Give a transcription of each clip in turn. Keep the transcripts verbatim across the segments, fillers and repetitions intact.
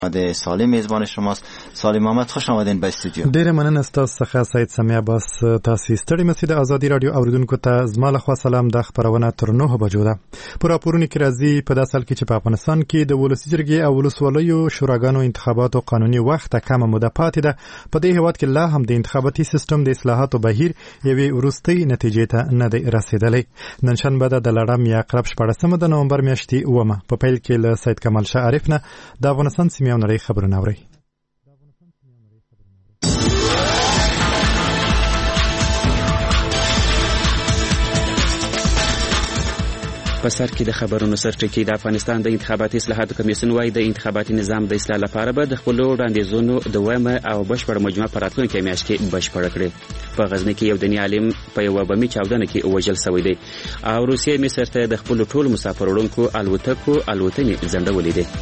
د سالم میزبان شماست. سالم محمد، خوش آمدین به استودیو. ډیره مننه ستاسو څخه سید سمیع عباس. تاسو ستړي مسئ د ازادي رادیو اوریدونکو ته زما لخوا سلام. د خبرونه تر نهه بجو ده. په راپورونو کې راځي په داسې حال کې چې په افغانستان کې د ولسي جرګې او ولسوالیو شوراګانو انتخاباتو قانوني وخت کمه موده پاتې ده. په دې هیواد کې لا هم د انتخاباتي سیستم د اصلاحاتو بهیر یوې وروستۍ نتیجې ته نه دی رسیدلی. نن شنبه ده د لړم یا عقرب شپاړسمه د نومبر میاشتې اوومه. په پیل کې له سید کمال شاه عارف نه د افغانستان سیمې او نړۍ خبرونه اورئ. په سر کې د خبرونو سرټکی. د افغانستان د انتخاباتي اصلاحاتو کمیسیون وايي د انتخاباتي نظام د اصلاح لپاره به د خپلو وړاندیزونو دویمه او بشپړه مجموعه په راتلونکي میاشت کې بشپړه کړي. په غزني کې یو دیني عالم په یوه بمي چاودنه کې وژل شوی دی او روسیې مصر ته د خپلو ټولو مسافر وړونکو الوتکو الوتنې ځنډولې دي.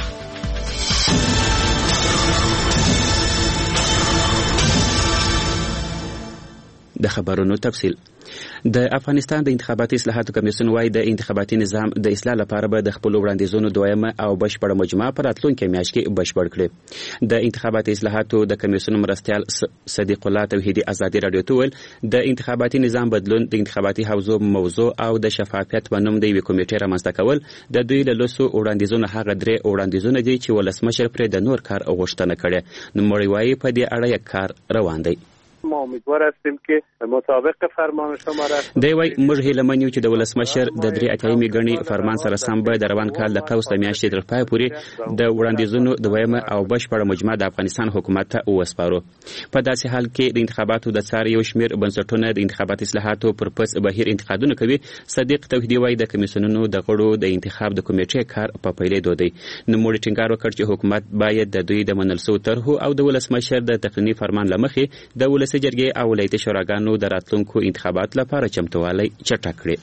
د خبرونو تفصیل. د افغانستان د انتخاباتي اصلاحاتو کمیسیون وايي د انتخاباتي نظام د اصلاح لپاره به د خپل وړاندیزونو دویمه او بشپړه مجموعه په راتلونکي میاشت کې بشپړ کړي. د انتخاباتي اصلاحاتو د کمیسیون مرستیال صدیق الله توحیدي ازادي رادیو ته ویل د انتخاباتي نظام بدلون د انتخاباتي حوزو موضوع او د شفافیت په نوم د یوې کمیټې رامنځته کول د دوی له لسو وړاندیزونو هغه درې وړاندیزونه دي چې ولسمشر پرې د نور کار غوښتنه کړې. نوموړی وايي په دې اړه یک کار روان دی. ما امیدوار هستیم که مطابق فرمان شما رفتیم. دی وايي موږ هیله من یو چې د ولسمشر د درې اتیایمې ګڼې فرمان سره سم به د روان کال د قوس د میاشتې تر پای پورې د وړاندیزونو دویمه او بشپړه مجموعه د افغانستان حکومت ته وسپارو. په داسې حال کې د انتخاباتو د څار یو شمېر بنسټونه د انتخاباتي اصلاحاتو پر پس بهیر انتقادونه کوي. صدیق توحیدي وايي د کمیسیونونو د غړو د انتخاب د کمیټې کار په پیلېدو دی. نوموړي ټینګار وکړ چې حکومت باید د دوی د منل شوو طرحو او د ولسمشر د تقنیني فرمان له مخې د ولسي جرګې او ولایتي شوراګانو د راتلونکو انتخابات لپاره چمتووالی چټک کړي.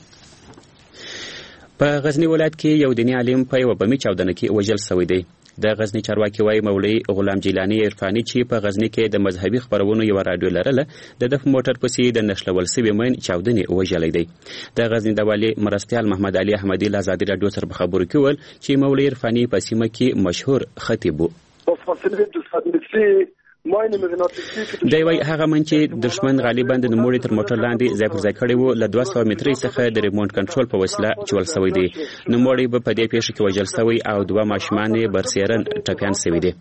په غزني ولایت کې یو دیني عالم په یوه بمي چاودنه کې وژل شوی دی. د غزني چارواکي وايي مولوي غلام جیلاني عرفاني چې په غزني کې د مذهبي خبرونو یوه راډیو لرله د ده په موټر پسې د نښلول سوي مین چاودنې وژلی دی. د غزني د والي مرستیال محمد علي احمدي له ازادي راډیو سره په خبرو کې ویل چې مولوي عرفاني په سیمه کې مشهور خطیب و. دی وايي هغه من چې دشمن غالبا د نوموړي تر موټر لاندې ځای پر ځای کړی و له دوه سوه مترۍ څخه د ریموټ کنټرول په وسیله چول شوی دی. نوموړی به په دې پیښه کې وژل شوی او دوه ماشومان یې برسیرن ټپیان شوي دي.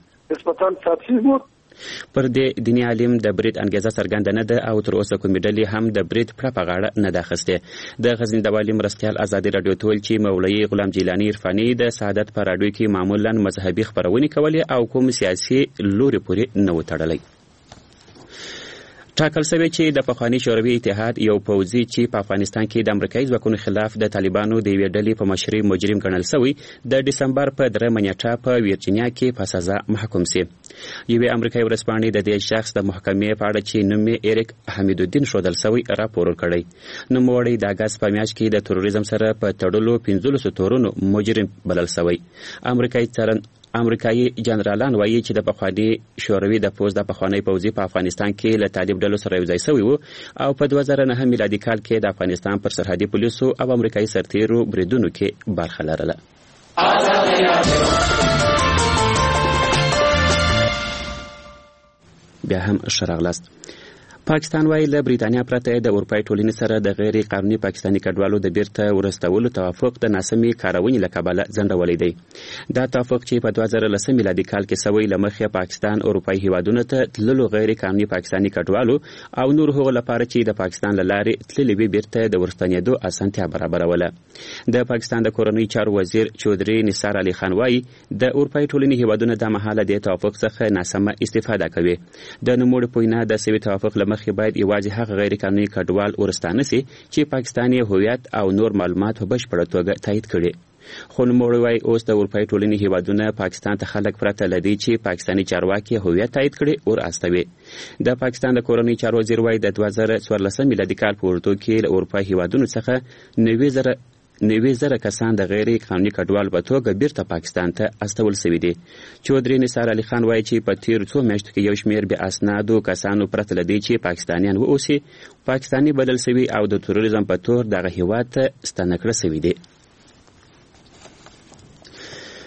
پر دې دیني عالم د برید انګیزه څرګنده نه ده او تر اوسه کومې ډلې هم د برید پړه په غاړه نه ده اخیستې. د غزني د والي مرستیال ازادي راډیو ته ویل چې مولوي غلام جیلاني عرفاني د سعادت په راډیو کې معمولا مذهبي خبرونې کولې او کوم سیاسي لوري پورې نه و تړلی. ټاکل شوی چې د پخواني شوروي اتحاد یو پوځي چې په افغانستان کې د امریکایي ځواکونو خلاف د طالبانو د یوې ډلې په مشرۍ مجرم ګڼل شوی د ډسمبر په درېیمه نیټه په ویرجینیا کې په سزا محکوم شي. یوې امریکایي ورځپاڼې د دې شخص د محکمې په اړه چې نوم یې ایریک حمیدالدین ښودل شوی راپور ورکړی. نوموړی د اګست په میاشت کې د تروریزم سره په تړلو پنځلسو تورونو مجرم بلل شوی. امریکایي څارن امریکایي جنرالان وایي چې د پخواني شوروي د پوځ د پخوانی پوځي په افغانستان کې له طالب ډلو سره یوځای شوي وو او په دوه زره نهه میلادي کال کې د افغانستان پر سرحدي پولیسو او امریکایي سرتیرو بریدونو کې برخه لرله. بیا هم ښه راغلاست. پاکستان وايي له بریتانیا پرته د اروپای ټولنې سره د غیر قانوني پاکستاني کډوالو د بیرته ورستولو توافق د ناسمې کارونې له کبله ځنډولی دی. دا توافق چې په دوه زره لسم میلادي کال کې سوی له مخې پاکستان اروپایي هیوادونو ته تللو غیر قانوني پاکستاني کډوالو او نور هغو لپاره چې د پاکستان له لارې تللي وي بیرته د ورستنېدو اسانتیا برابروله. د پاکستان د کورنۍ چارو وزیر چودري نثار علي خان وايي د اروپایي ټولنې هیوادونه د مهاله د توافق څخه ناسمه استفاده کوي. د نوموړي په وینا د سوي توافق له مخې باید یوازې هغه غیر قانوني کډوال ورستانه سي چې پاکستاني هویت او نور معلومات په بشپړه توګه تایید کړي. خو نوموړی وايي اوس د اروپایي ټولنې هیوادونه پاکستان ته خلک پرته له دې چې پاکستاني چارواکي هویت تایید کړي ور استوي. د پاکستان د کورنۍ چارو وزیر وايي د دوه زره څوارلسم میلادي کال په اردو کې له اروپایي هیوادونو څخه نوي زره نوي زره کسان د غیر قانوني کډوال په توګه بیرته پاکستان ته استول شوي دي. چودري نثار علي خان وايي چې په تیرو څو میاشتو کې یو شمېر بې اسنادو کسانو پرته له دې چې پاکستانیان واوسي پاکستاني بدل شوي او د تروریزم په تور دغه هیواد ته ستانه کړه شوي دي.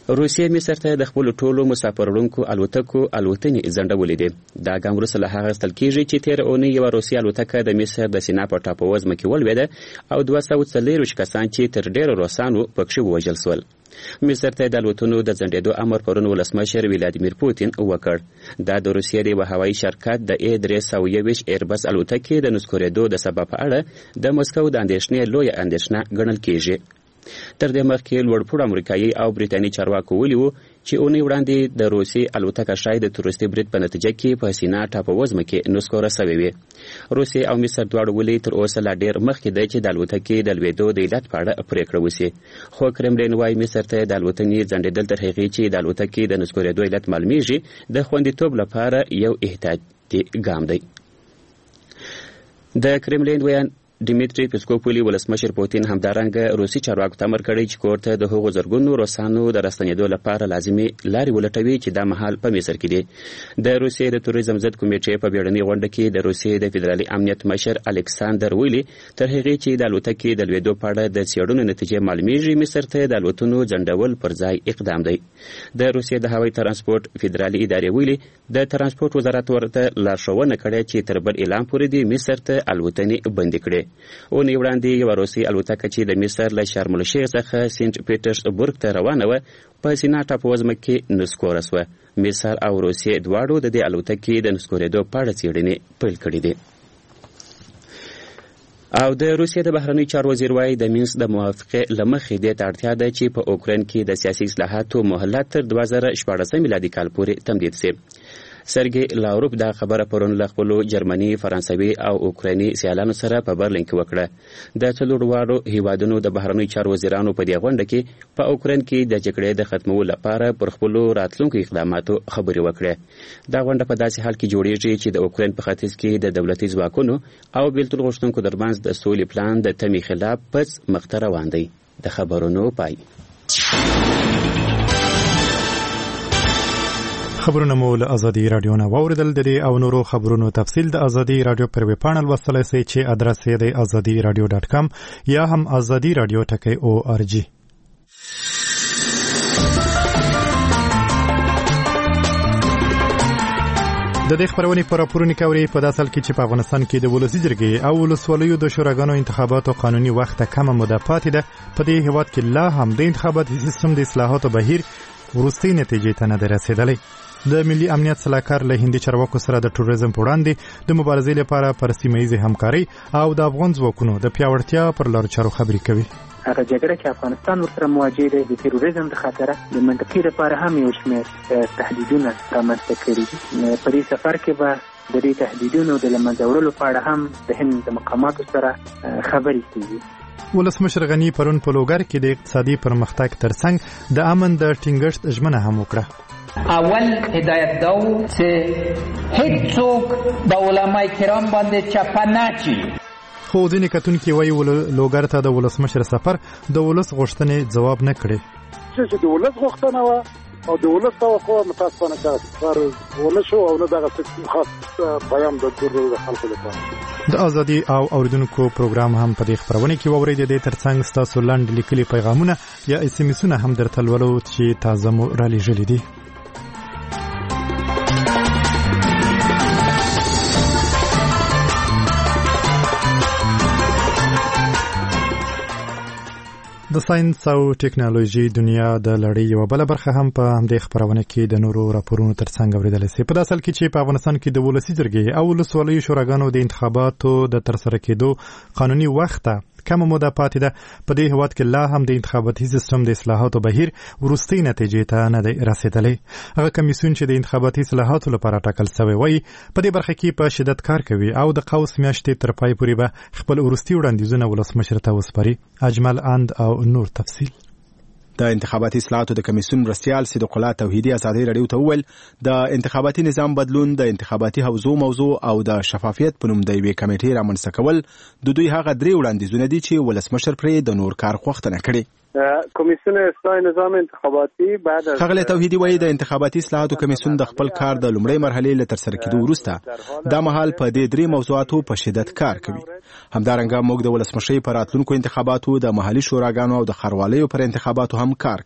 روسیې مصر ته د خپل ټولو مسافروړونکو الوتکو الوتنې ځنډولې دي. دا ګام وروسته له هغه اخیستل کیږي چې تېره اونۍ یوه روسي الوتکه د مصر د سینا په ټاپووزمه کې ولوېده او دوه سوه څلېرویشت کسان چې تر ډېرو روسانو پکښې ووژل سول. مصر ته د الوتنو د ځنډېدو امر پرون ولسمشر ولادیمیر پوتین وکړ. دا د روسیې د یوه هوایي شرکت د ای درې سوه یوویشت ایربس الوتکې د نسکورېدو د سبب په اړه د مسکو د اندېښنې لویه اندېښنه ګڼل کیږي. تر دې مخکې لوړپوړو امریکایي او بریتانیي چارواکو ویلي وو چې اونۍ وړاندې د روسي الوتکه شاید د تروریستي برید په نتیجه کې په سینا ټاپووزمه کې نسکوره سوې وي. روسیې او مصر دواړو ولي تر اوسه لا ډېر مخکې دی چې د الوتکې د لوېدو د علت په اړه پرېکړه وشي. خو کرملین وایي مصر ته د الوتنې ځنډېدل تر هغې چې د الوتکې د نسکورېدو علت معلومیږي د خوندیتوب لپاره یو احتیاطي ګام دی. د کرملین ویان ډیمیټری پیسکوف ویلي ولسمشر پوتین همدارنګه روسي چارواکو ته امر کړی چې کور ته د هغو زرګونو روسانو د راستنېدو لپاره لازمي لارې ولټوي چې دا مهال په مصر کې دي. د روسیې د توریزم ضد کمیټې په بیړنۍ غونډه کې د روسیې د فدرالي امنیت مشر الکساندر ویلي تر هغې چې د الوتکې د لوېدو په اړه د څېړنو نتیجې معلومیږي مصر ته د الوتنو ځنډول پر ځای اقدام دی. د روسیې د هوایي ترانسپورټ فدرالي ادارې ویلي د ترانسپورټ وزارت ورته لارښوونه کړې چې تر بل اعلان پورې دې مصر ته الوتنې بندې کړي. اونۍ وړاندې یوه روسي الوتکه چې د مصر له شرم الشیخ څخه سینټ پیټرسبورګ ته روانه وه په سینا ټاپووزمه کې نسکوره سوه. مصر او روسیې دواړو د دې الوتکې د نسکورېدو په اړه څېړنې پیل کړي دي. او د روسیې د بهرنیو چارو وزیر وایي د مینسک د موافقې له مخې دې ته اړتیا ده چې په اوکراین کې د سیاسي اصلاحاتو مهلت تر دوه زره شپاړسم میلادي کال پورې تمدید سي. سرګي لاوروف دا خبره پرون له خپلو جرمني، فرانسوي او اوکرایني سیالانو سره په برلین کې وکړه. د څلورو دواړو هیوادونو د بهرنیو چارو وزیرانو په دې غونډه کې په اوکراین کې د جګړې د ختمولو لپاره پر خپلو راتلونکو اقداماتو خبرې وکړې. دا غونډه په داسې حال کې جوړیږي چې د اوکراین په ختیځ کې د دولتي ځواکونو او بیلتون غوښتونکو ترمنځ د سولې پلان د تمې خلاف پڅ مخته روان دی. د خبرونو پای. خبرونه مو له ازادي رادیو نه واوریدل. د دې او نورو خبرونو تفصیل د ازادي رادیو پر ویب پاڼل لوستلی سئ چې ادرس یې دی ازادي رادیو ډاټ کام یا هم ازادي رادیو ټکی او آر جی. د دې خبرونې پر راپورونه کوي په داسې حال کې چې په افغانستان کې د ولسي جرګې او ولسوالیو د شوراګانو انتخاباتو قانوني وخت کمه موده پاتې ده. په دې هیواد کې لا هم د انتخاباتي سیستم د اصلاحاتو بهیر وروستۍ نتیجې ته نه دی رسېدلی. د ملي امنیت سلاکار له هندي چارواکو سره د ټوریزم په وړاندې د مبارزې لپاره پر سیمه ییزې همکارۍ او د افغان ځواکونو د پیاوړتیا پر لارو چارو خبرې کوي. هغه جګړه چې افغانستان ورسره مواجه دی د تروریزم د خطره د منطقې لپاره هم یو شمېر تهدیدونه رامنځته کړي دي. په دې سفر کې به د دې تهدیدونو د له منځه وړلو په اړه هم د هند د مقاماتو سره خبرې کېږي. ولسمشر غنی پرون په لوګر کې د اقتصادي پرمختګ ترڅنګ د امن د ټینګښت ژمنه هم وکړه. اول هدایت دو چې هیڅوک د علماء کرام باندې چپه نچي. خو ځینې کتونکي وایي لوګر ته د ولسمشر سفر د ولس غوښتنې ځواب نه کړي. چې د ولس غوښتنه وه او د ولس توقع متاسفانه کار ونه شو او نه دغه خاص پیام د ټولو خلکو لپاره. د ازادي او اوریدونکو پروګرام هم په دې خبرونه کې واورئ. د دې ترڅنګ ستاسو لنډ لیکلي پیغامونه یا اس ام اسونه هم درته لولو چې تازه مو رالیږلي دي. د ساينس او ټیکنالوژي دنیا د لړۍ یو بل برخه هم په همدې خبرونه کې د نورو راپورونو ترڅنګ اوریدل شي. په داسې حال کې چې په افغانستان کې د ولسي جرګې او ولسوالیو شوراګانو د انتخاباتو د ترسره کېدو قانوني وخت کمه موده پاتې ده. په دې هیواد کې لا هم د انتخاباتي سیستم د اصلاحاتو بهیر وروستۍ نتیجې ته نه دی رسېدلی. هغه کمیسیون چې د انتخاباتي اصلاحاتو لپاره ټاکل شوی وایي په دې برخه کې په شدت کار کوي او د قوس میاشتې تر پای پورې به خپل وروستي وړاندیزونه ولسمشر ته وسپاري. اجمل اند او نور تفصیل. د انتخاباتي اصلاحاتو د کمیسیون مرستیال صدیق الله توحیدی ازادي رادیو ته وویل د انتخاباتي نظام بدلون د انتخاباتي حوزو موضوع او د شفافیت په نوم د یوې کمیټې رامنځته کول د دوی هغه درې وړاندیزونه دي چې ولسمشر پرې د نور کار غوښتنه کړې. کمیسیون اصلاح نظام انتخاباتي بعد از خغله توحیدی وایي د انتخاباتي اصلاحاتو کمیسیون د خپل کار د لومړۍ مرحلې له ترسره کېدو وروسته دا مهال په دې درې موضوعاتو په شدت کار کوي. همدارنګه موږ د ولسمشر په راتلونکو انتخاباتو د محلي شوراګانو او د ښاروالۍ پر انتخاباتو هم کار کوو.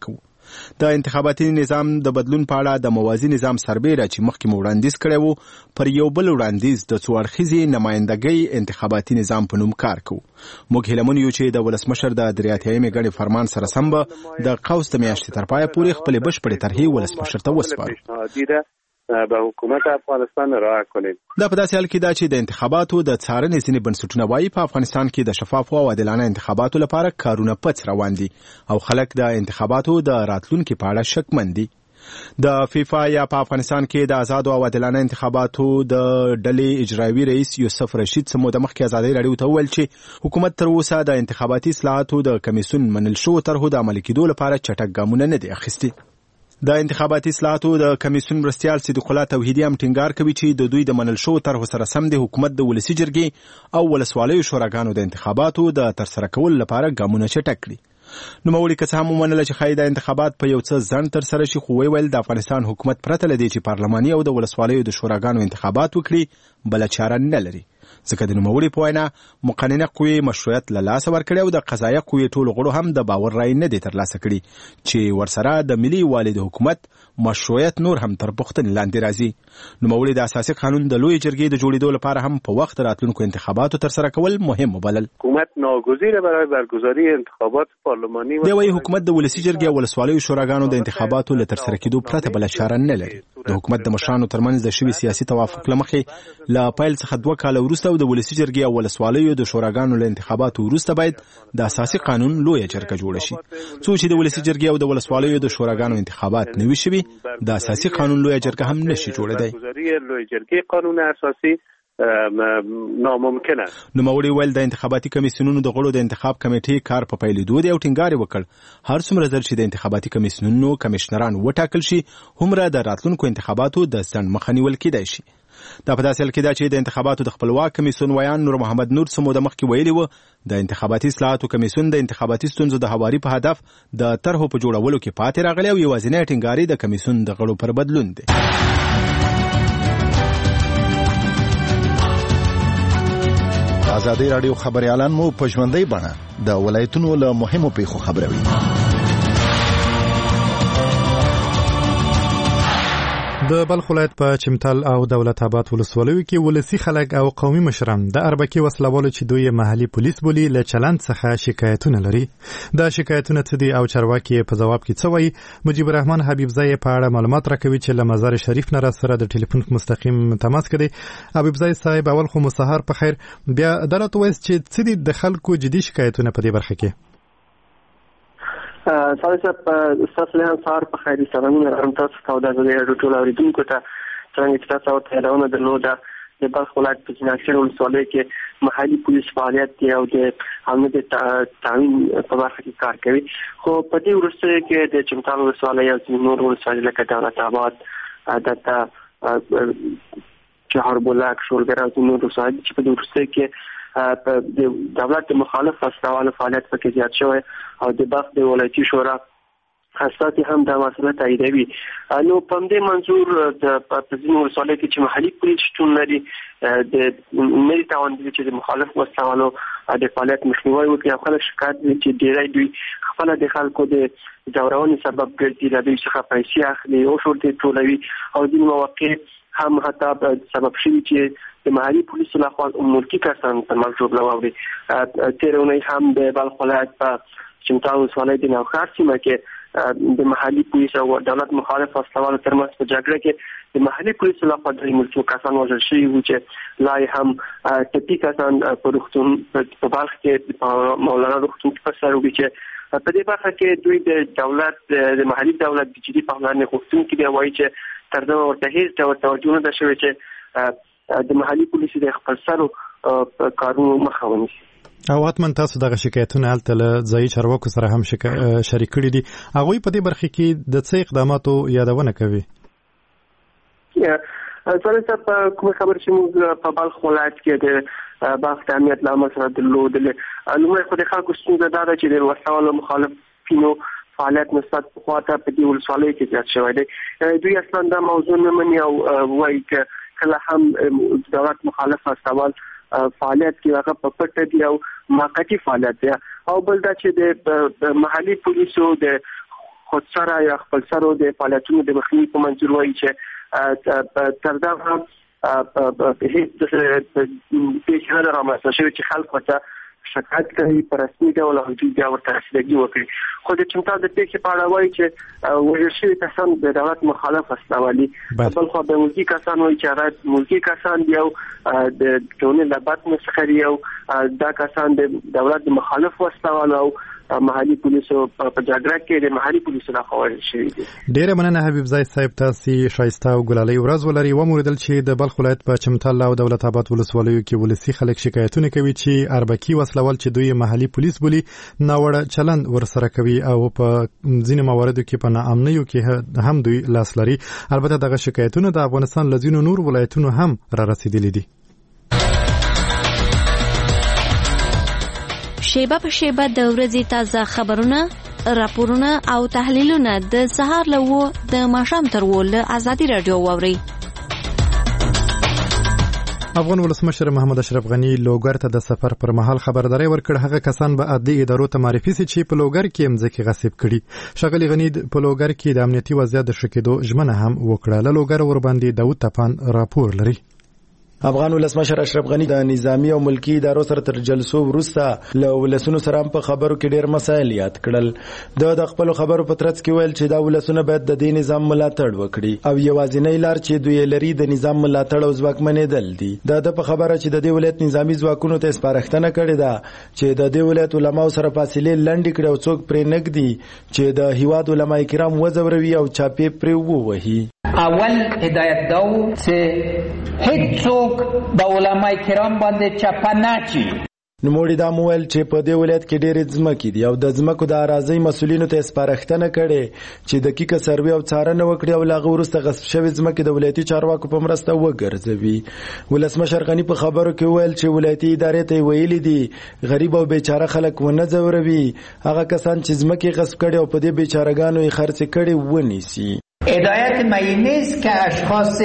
د انتخاباتي نظام د بدلون په اړه د موازي نظام سربېره چې مخکې مو وړاندیز کړی و پر یو بل وړاندیز د څو اړخیزې نمایندګۍ انتخاباتي نظام په نوم کار کوو. موږ هیله یو چې د ولسمشر د درې اتیایمې ګڼې فرمان سره سم به د قوس د میاشتې تر پایه پورې خپلې بشپړې طرحې ولسمشر ته وسپارو. به حکومت افغانستان راه کنیم. دا په داسې حال کې دا چې د انتخاباتو د څارنې ځینې بنسټونه وایي په افغانستان کې د شفافو او عادلانه انتخاباتو لپاره کارونه پڅ روان دي او خلک د انتخاباتو د راتلونکي په اړه شکمن دي. د فیفا یا په افغانستان کې د آزاد او عادلانه انتخاباتو د ډلې اجرایوي رئیس یوسف رشید سمو د مخکې ازادي راډیو ته وویل چې حکومت تر اوسه د انتخاباتي اصلاحاتو د کمیسیون منل شوو طرحو د عملي کېدو لپاره چټک ګامونه نه دي اخیستي. د انتخاباتي اصلاحاتو د کمیسیون مرستیال صدیق الله توحیدی هم ټینګار کوي چې د دوی د منل شوو طرحو سره سم د حکومت د ولسي جرګې او ولسوالیو شوراګانو د انتخاباتو د ترسره کولو لپاره ګامونه چټک کړي. نوموړي که څه هم ومنله چې ښایي دا انتخابات په یو څه ځنډ ترسره شي، خو ویل د افغانستان حکومت پرته له دې چې پارلماني او د ولسوالیو د شوراګانو انتخابات وکړي بله چاره نه لري، ځکه د نوموړي په وینا مقننه قوې مشروعیت له لاسه ورکړی او د قضایه قوې ټولو غړو هم د باور رایې نه دی ترلاسه کړي چې ورسره د ملي یووالي د حکومت مشروعیت نور هم تر پوښتنې لاندې راځي. نوموړي د اساسي قانون د لویې جرګې د جوړېدو لپاره هم په وخت راتلونکو انتخاباتو ترسره کول مهم وبلل. حکومت ناگزیره برای برگزاری انتخابات پارلمانی دی وايي حکومت د ولسي جرګې او ولسوالیو شوراګانو د انتخاباتو له ترسره کېدو پرته بله چاره نه لري. د حکومت د مشرانو ترمنځ د شوي سیاسي توافق له مخې له پیل څخه دوه کاله وروسته او د ولسي جرګې او ولسوالیو د شوراګانو له انتخاباتو وروسته باید د اساسي قانون لویه جرګه جوړه شي. څو چې د ولسي جرګې او د ولسوالیو د شوراګانو انتخابات نه وي شوي، د اساسي قانون لویه جرګه هم نشي جوړېدای. لویه جرګې قانون اساسي ناممکن است. نوموړي ویل د انتخاباتي کمیسیونونو د غړو د انتخاب کمیټې کار په پیلېدو دی او ټینګار وکړ هر څومره ژر چې د انتخاباتي کمیسیونونو کمیشنران وټاکل شي هومره د راتلونکو انتخاباتو د ځنډ مخه نیول کېدای شي. دا په داسې حال کې ده چې د انتخاباتو د خپلواک کمیسیون ویان نور محمد نور سمو د مخکې ویلي و د انتخاباتي اصلاحاتو کمیسیون د انتخاباتي ستونزو د هواري په هدف د طرحو په جوړولو کې پاتې راغلی او یوازینی ټینګاري د کمیسیون د غړو پر بدلون دی. ازادي راډیو خبريالان مو په ژوندۍ بڼه د ولایتونو له مهمو پیښو خبروي. د بلخ ولایت په چمتال او دولت آباد ولسوالیو کې ولسی خلک او قومي مشران د اربکي وسلوالو چې دوی محلي پولیس بولی له چلند څخه شکایتونه لري. دا شکایتونه څه دي او چارواکي په جواب کې څه وایي؟ مجيب الرحمن حبیبزای په اړه معلومات راکوي چې له مزار شریف نه را سره د ټلیفون مستقیم تماس کړي. حبیبزای صاحب اول خو مسهر په خیر، بیا عدالت وایي چې څه دي د خلکو جدي شکایتونه په دې برخه کې؟ سالس استاد له سار په خیري سلامونه هم تاسو ته د غوډه ټول اوریدونکو ته څنګه چې تاسو ته راونه درلوده د بلخ ولایت په جناکشن ولسوالۍ کې محلي پولیس فعالیت دی او د امنیت تعاون په برخه کې کار کوي. خو په دې وروسته کې د چمتال ولسوالۍ او نور ولسوالۍ لکه دولت آباد دته چهار بولاک شولګر او نور ولسوالۍ چې په دې وروسته کې د دولت مخالف فسادوالو فعالیت پکې زیات شوی او د بلخ د ولایتي شورا اساسي هم دا مسله تاییدوي. نو په دې منظور د پرځین ولسوالۍ کې چې محلي پولیس شتون لري د ملي تعاون د چې د مخالف فسادوالو د فعالیت مخنیوي وکړي او خلک شکایت کوي چې ډیری دوی خپل د خلکو د ځورونې سبب ګرځي، د دوی څخه پیسې اخلي او شورتي ټولوي او د مواقع هم حتی سبب شي چې د محلي پولیسو لخوا ملکی کسان په مرجوب لوي. تیرونه هم د بلخ ولایت په چمتال ولسوالۍ د نوخار سیمه کې د محلي پولیسو او دولت مخالف فسادوالو ترمنځ په جګړه کې د محلي پولیسو لخوا د ملکی کسان وژل شوي وو چې لا هم ټپي کسان په روغتون په بلخ کې مولانا روغتون په سر وو چې په دې برخه کې دوی د دولت د محلي دولت د جدي پاملرنې غوښتونکي دی وایي چې تر څو ورته هیڅ ډول توجه نه ده شوې چې د محلي پولیسو د خپل سرو کارونو مخه ونیسي. او حتما تاسو دغه شکایتونه هلته له ځایي چارواکو سره هم شریک کړي دي. هغوی په دې برخه کې د څه اقداماتو یادونه کوي؟ زه په کومه خبره چې موږ په بلخ ولایت کې د بلخ د امنیت له امر سره درلودلې، لومړی خو د خلکو ستونزه دا ده چې د وسلوالو مخالفینو فعالیت نسبت پخواته په دې ولسوالۍ کې زیات شوی دی. دوی اصلا دا موضوع نه مني او وایي چې کله هم دولت مخالف فسادوال فعالیت کې هغه په پټه دی او موقتی فعالیت دی. او بل دا چې د محلي پولیسو د خودسره یا خپلسرو د فعالیتونو د مخنیوي په منظور وایي چې تر دغه هیڅ پیښه نه رامنځته شوې چې خلک ورته شکایت کوي په رسمي ډول او دوی بیا ورته رسیدګي وکړي. خو د چمتال د پیښې په اړه وایي چې وژل شوي کسان د دولت مخالف وسله بل خو د ملکي کسان وایي چې هغه ملکي کسان دي او د ټولنې له بد څخه دي او دا کسان د دولت مخالف وسله او محلي پولیسو په جګړه کې د محلي پولیسو لخوا وژل شوي دي. ډېره مننه حبیب زای صاحب، تاسې ښایسته او ګلالۍ ورځ ولرئ. وموریدل چې د بلخ ولایت په چمتال او دولت آباد ولسوالیو کې ولسي خلک شکایتونه کوي چې اربکي وسلوال چې دوی محلي پولیس بولي ناوړه چلند ورسره کوي او په ځینو مواردو کې په ناامنیو کې هم دوی لاس لري. البته دغه شکایتونه د افغانستان له ځینو نور ولایتونو هم را رسیدلي دي. شیبه په شیبه د ورځې تازه خبرونه، راپورونه او تحلیلونه د سهار له و د ماښام تر و له ازادي راډیو واورئ. افغان ولسمشر محمد اشرف غنی لوګر ته د سفر پر مهال خبرداري ورکړ هغه کسان به عدلي ادارو ته معرفي سي چې په لوګر کې مځکې غصب کړي. ښاغلي غنی په لوګر کې د امنیتي وضعیت د ښه کېدو ژمنه هم وکړه. له لوګر ورباندې داود تپان راپور لري. افغان ولسمشر اشرف غنی د نظامی او ملکی ادارو سره تر جلسو وروسته له ولسونو سره په خبرو کې ډېر مسایل یاد کړل. د خپل خبرو په ترڅ کې ویل چې دا ولسونه باید د دې نظام ملاتړ وکړي او یوازینی لار چې دوی لري د نظام ملاتړ او ځواکمنېدل دي. د په خبره چې د دې ولایت نظامی ځواکونو ته سپارښتنه کړې ده چې د دې ولایت علماو سره فاصله لنډ کړي او څوک پرې نګدي چې د هیواد علما کرام وځوروي او چاپی پرې ووهي. اول هدایت داو چې هیڅ څوک د علماء کرام باندې چپه نچي. نوموړي دا مویل چې په دې ولایت کې ډېرې ځمکې دي او د ځمکو د اراضۍ مسؤلینو ته سپارښتنه کړې چې دقیقه سروې او څارنه وکړي او له هغه وروسته غصب شوې ځمکې د ولایتي چارواکو په مرسته وګرځوي. ولسمشر غني په خبرو کې ویل چې ولایتي ادارې ته ویلي دي غریب او بیچاره خلک ونه ځوروي، هغه کسان چې ځمکې غصب کړي او په دې بیچارهګانو یې خرڅ کړي ونیسي. هدایت معنی نیست که اشخاص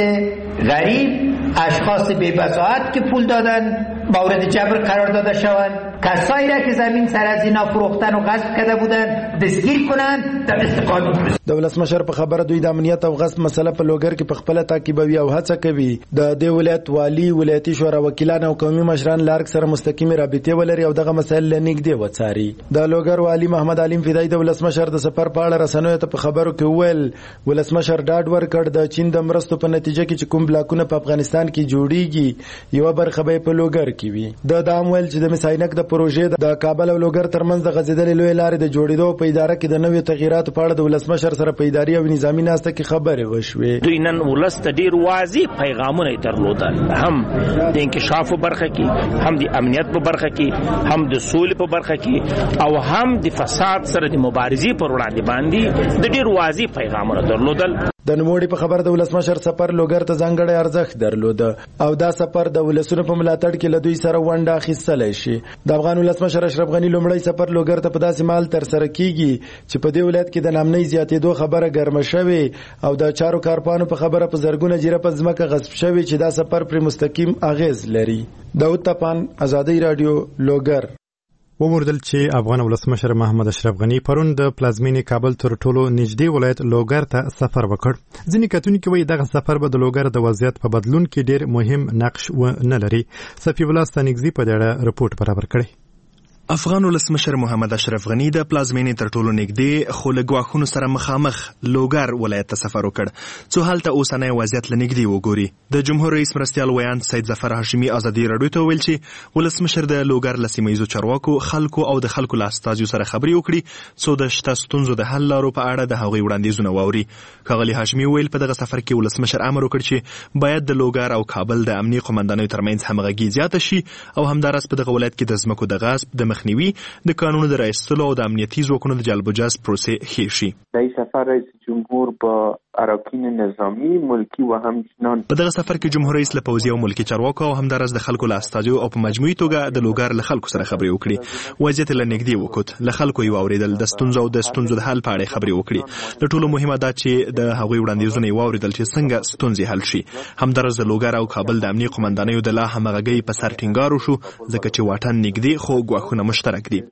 غریب، اشخاص بی‌بضاعت که پول دادن مورد جبر قرار داده شوند، کسایی را که زمین سر از اینا فروختن و غصب کرده بودن دستگیر کنند در استقامت برسند. د ولسمشر په خبره دوی د امنیت او غصب مسله په لوګر کې په خپل تعقیبوي او هڅه کوي د دې ولایت والی، ولایتي شورا وکیلان او قومي مشران لارک سره مستقیمه رابطه ولري او دغه مسایل لنګدي وڅاري. د لوګر والی محمد علیم فدای د ولسمشر د سفر په اړه رسنیو ته په خبرو کې ویل ولسمشر ډاډ ورکړ د چین د مرستو په نتیجه کې چې کوم بلاکونه په افغانستان کې جوړیږي یو برخه به په لوګر کې وي. د دام ویل چې د مساینک د پروژې د کابل او لوګر ترمنځ د غځیدلې لوی لارې د جوړېدو په اداره کې د نوې تغیراتو په اړه د ولسمشر سره په اداري او نظامی ناسته کې خبرې وشوې. دوی نن ولست ډیر واضح پیغامونه درلودل، هم د انکشاف په برخه کې، هم د امنیت په برخه کې، هم د سولې په برخه کې او هم د فساد سره د مبارزې پر وړاندې باندې د ډیر واضح پیغامونه درلودل. د نوموړي په خبر د ولسمشر سفر لوګر ته ځانګړی ارزښت درلود او دا سفر د ولسونو په ملاتړ کې له دوی سره ونډه اخیستلی شي. د افغان ولسمشر اشرف غني لومړی سفر لوګر ته په داسې مهال ترسره کیږي چې په دې ولایت کې د نامنۍ زیاتېدو خبره ګرمه شوې او د چارو کارپانو په خبره په زرګونه جیره په ځمکه غصب شوې چې دا سفر پر مستقیم اغیز لري. داود تپان، ازادي رادیو، لوګر. وموردل چې افغان ولسمشر محمد اشرف غنی پرون د پلازمینې کابل تر ټولو نږدې ولایت لوګر ته سفر وکړ. ځینې کتونکي وایي دغه سفر به د لوګر د وضعیت په بدلون کې ډېر مهم نقش ونه لري. صفي الله ستانکزي په دې اړه رپورټ برابر کړی. افغان ولسمشر محمد اشرف غنی د پلازمینې تر ټولو نږدې خو له ګواښونو سره مخامخ لوګر ولایت ته سفر وکړ څو هلته اوسنی وضعیت له نږدې وګوري. د جمهور رئیس مرستیال ویاند سید ظفر هاشمي ازادي راډیو ته ویل چې ولسمشر د لوګر له سیمه ییزو چارواکو، خلکو او د خلکو له استازیو سره خبرې وکړي څو د شته ستونزو د حل لارو په اړه د هغوی وړاندیزونه واوري. ښاغلي هاشمي ویل په دغه سفر کې ولسمشر امر وکړ چې باید د لوګر او کابل د امنیي قومندانیو ترمنځ همغږي زیاته شي او همداراز په دغه ولایت کې د ځمکو د غصب د مخنیوي، د قانون د رایستلو او د امنیتي ځواکونو د جلب و جذب پروسې ښې شي. در این سفر رئیس جمهور با اراکین نظامی، ملکی و همچنان په دغه سفر کې جمهور رئیس له پوځي او ملکی چارواکو او همداراز د خلکو له استازیو او په مجموعي توګه د لوګر له خلکو سره خبرې وکړي. وضعیت له نږدې وکوت، له خلکو یې واورېدل، د ستونزو او د ستونزو د حل په اړه خبرې وکړي. د ټولو مهمه دا چې د هغوی وړاندیزونه یې واورېدل چې څنګه ستونزې حل شي. همداراز د لوګر او کابل د امنیي قومندانیو د لا همغږۍ په سر ټینګار وشو ځکه چې واټن نږدې خو ګواښونه مشترک دي. فاصله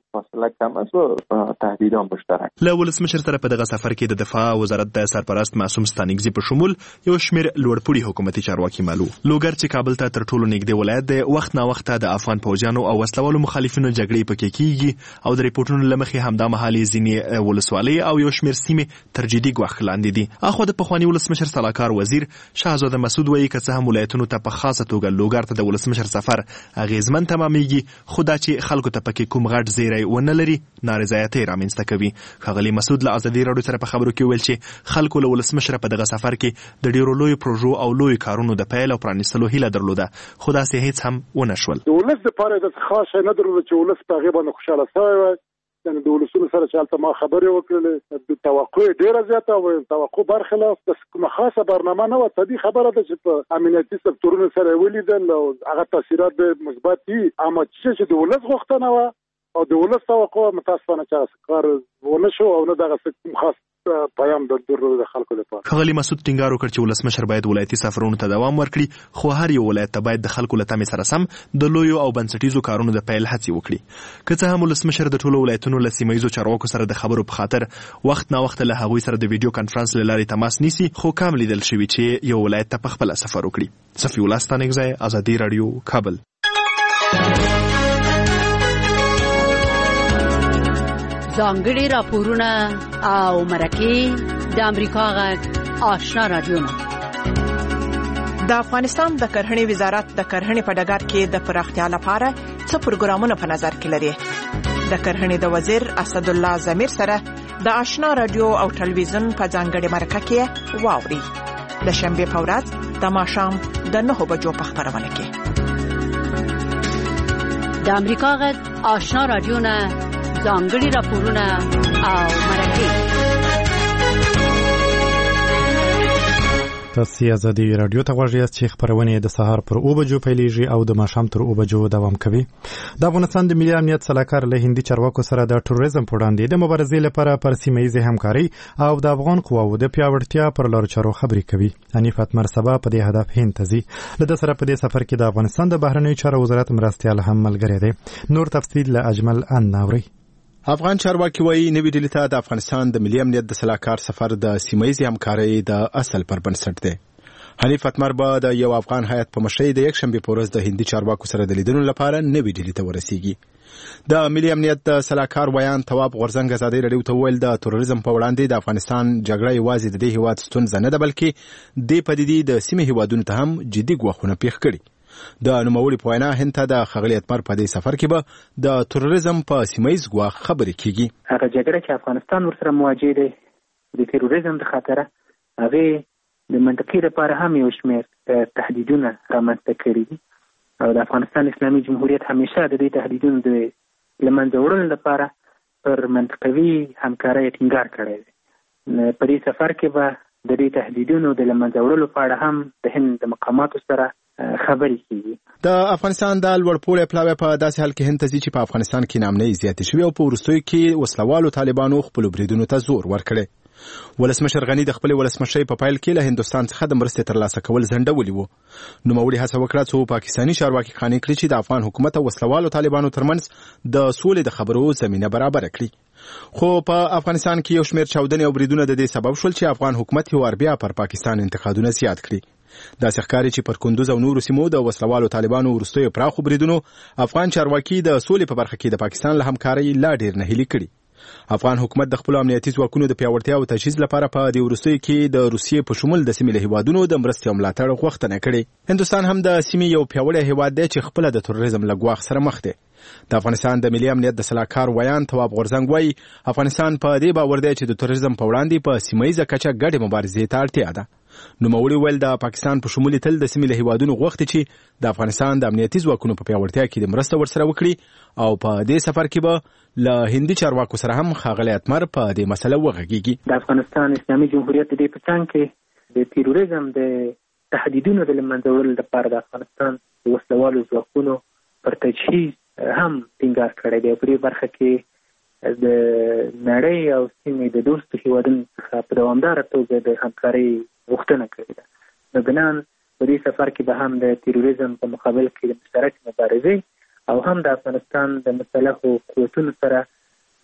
حاله کم است و تهدیدان مشترک. له ولسمشر سره په دغه سفر کې د دفاع وزارت د سرپرست معصوم ستانکزي په شمول یو شمېر لوړپوړي حکومتي چارواکي مالو. لوګر چې کابل ته تر ټولو نږدې ولایت دی، وخت نا وخت د افغان پوځیانو او وسلوالو مخالفینو جګړې پکې کیږي او د ریپورتونو له مخې همدا مهال ځینې ولسوالۍ او یو شمېر سیمې تر جدي ګواښ لاندې دي. اخو د پخواني ولسمشر سلاکار وزیر شهزاده مسعود وایي که څه هم ولایتونو ته په خاصه توګه لوګر ته د ولسمشر سفر اغیزمن تمامېږي، خو دا چې خلکو ته پکې کوم غټ زیری ونه لري نارضایتي رامنځته کوي. ښاغلي مسعود له ازادي راډیو سره په خبرو کې ویل چې خلکو له ولسمشر په دغه سفر کې د ډیرو لوی پروژو او لوی کارونو د پیل او پرانیستلو هیله درلوده، خو داسې هیڅ هم ونه شول. د ولس دپاره د خاص شی نه درلوده چې ولس په هغې باندې خوشحاله شوی وای. یعنې د ولسونو سره چې هلته ما خبرې وکړلې، د توقع یې ډېره زیاته وه، توقع برخلاف د کومه خاصه برنامه نه وه. طبیعي خبره ده چې په امنیتي سکتورونو سره یې ولیدل او هغه تاثیرات به مثبت وي، اما چې د ولس غوښتنه وه او د ولس توقع متاسفانه چې کار ونه شو او نه دغه کوم خاص پیام درلود د خلکو لپاره. ښاغلي مسعود ټینګار وکړ چې ولسمشر باید ولایتي سفرونو ته دوام ورکړي، خو هر یو ولایت ته باید د خلکو له تمې سره سم د لویو او بنسټیزو کارونو د پیل هڅې وکړي. که څه هم ولسمشر د ټولو ولایتونو له سیمه ییزو چارواکو سره د خبرو په خاطر وخت نا وخت له هغوی سره د ویډیو کانفرنس له لارې تماس نیسي، خو کم لیدل شوي چې یو ولایت ته په خپله سفر وکړي. صفي الله ستانکزی، ازادي راډیو، کابل. ځانګړي راپورونه او مرکې د امریکا غږ آشنا راډیو. د افغانستان د کرهڼې وزارت د کرهڼې په ډګر کې د پراختیا لپاره څه پروګرامونه په نظر کې لري. د کرهڼې د وزیر اسد الله ضمیر سره د آشنا راډیو او ټلویزیون په ځانګړي مرکه کې واوري. د شنبه په ورځ د ماښام د نهو بجو په خبرونه کې د امریکا غږ آشنا راډیو نه ځانګړي راپورونه او مرکې. تاسو ازادي راډیو ته غواړئ چې خبرونه د سهار پر او بجو پیلېږي او د ماښام تر او بجو دوام کوي. د افغانستان د ملي امنیت سلاکار له هندي چارواکو سره د تروریزم په وړاندې د مبارزې لپاره پر سیمه ییزه همکاري او د افغان قواوو د پیاوړتیا پر لارو چارو خبرې کوي. حنیف اتمر سبا په دې هدف هند ته ځي. له ده سره په دې سفر کې د افغانستان د بهرنیو چارو وزارت مرستیال هم ملګری دی. نور تفصیل له اجمل ان ناوري. افغان چارواکي وایي نوې ډیلي ته د افغانستان د ملي امنیت د سلاکار سفر د سیمه ییزې همکارۍ د اصل پر بنسټ دی. حنیف اتمر به د یو افغان هیئت په مشرۍ د یکشنبې په ورځ د هندي چارواکو سره د لیدنو لپاره نوې ډیلي ته ورسیږي. د ملي امنیت د سلاکار ویان تواب غورځنګ ازادي راډیو ته وویل د تروریزم په وړاندې د افغانستان جګړه یوازې د دې هیواد ستونزه نه ده، بلکې دې پدیدې د سیمې هیوادونو ته هم جدي ګواښونه پیښ کړي. د نوموړي په وینا هند ته د ښاغلي اتمر په دې سفر کې به د تروریزم په سیمه ییز ګواښ خبرې کیږي. هغه جګړه چې افغانستان ورسره مواجه دی د تروریزم د خطره، هغه د منطقې لپاره هم یو شمېر تهدیدونه رامنځته کړي دي او د افغانستان اسلامي جمهوریت همیشه د دې تهدیدونو د له منځه وړلو لپاره پر منطقوي همکارۍ ټینګار کړی دی. په دې سفر کې به د دې تهدیدونو د له منځه وړلو په اړه هم د هند د مقاماتو سره خبرې کیږي. د افغانستان د لوړپوړي پلاوی په داسې حال کې هند ته ځي چې په افغانستان کې نامنۍ زیاتې شوې او په وروستیو کې وسلوالو طالبانو خپلو بریدونو ته زور ورکړی. ولسمشر غني د خپلې ولسمشرۍ په پیل کې له هندوستان څخه د مرستې ترلاسه کول ځنډولي وو. نوموړي هڅه وکړه څو پاکستاني چارواکي قانع کړي چې د افغان حکومت او وسلوالو طالبانو ترمنځ د سولې د خبرو زمینه برابر کړي. خو په افغانستان کې یو شمېر چاودنې او بریدونه د دې سبب شول چې افغان حکومت یو وار بیا پر پاکستان انتقادونه زیات کړي. داسې ښکاري چې پر کندوز او نورو سیمو د وسلوالو طالبانو وروستیو پراخو بریدونو افغان چارواکي د سولې په برخه کې د پاکستان له همکارۍ لا ډېر نهیلي کړي. افغان حکومت د خپلو امنیتي ځواکونو د پیاوړتیا او تجهیز لپاره په دې وروستیو کې د روسیې په شمول د سیمې له هیوادونو د مرستې او ملاتړ غوښتنه کړې. هندوستان هم د سیمې یو پیاوړی هیواد دی چې خپله د تروریزم له ګواښ سره مخ دی. د افغانستان د ملي امنیت د سلاکار ویان تواب غورځنګ وایي افغانستان په دې باور دی چې د تروریزم په وړاندې په سیمه ییزه کچه ګډې مبارزې ته اړتیا ده. نوموړي ویل د پاکستان په شمول تل د سیمې له هیوادونو غوښتي چې د افغانستان د امنیتي ځواکونو په پیاوړتیا کې د مرسته ورسره وکړي او په دې سفر کې به له هندي چارواکو سره هم ښاغلی اتمر په دې مسله وغږیږي. د افغانستان اسلامي جمهوریت د دې په څنګ کې د تروریزم د تهدیدونو د له منځه وړلو لپاره د افغانستان د وسلوالو ځواکونو پر تجهیز هم ټینګار کړی دی. په دې برخه کې د نړۍ او سیمې د دوستو هیوادونو څخه په دوامداره توګه د همکارۍ غوښتنه کړې ده. نو بنان په دې سفر کې به هم د تروریزم په مقابل کې د مشترک مبارزې او هم د افغانستان د مسلحو قوتونو سره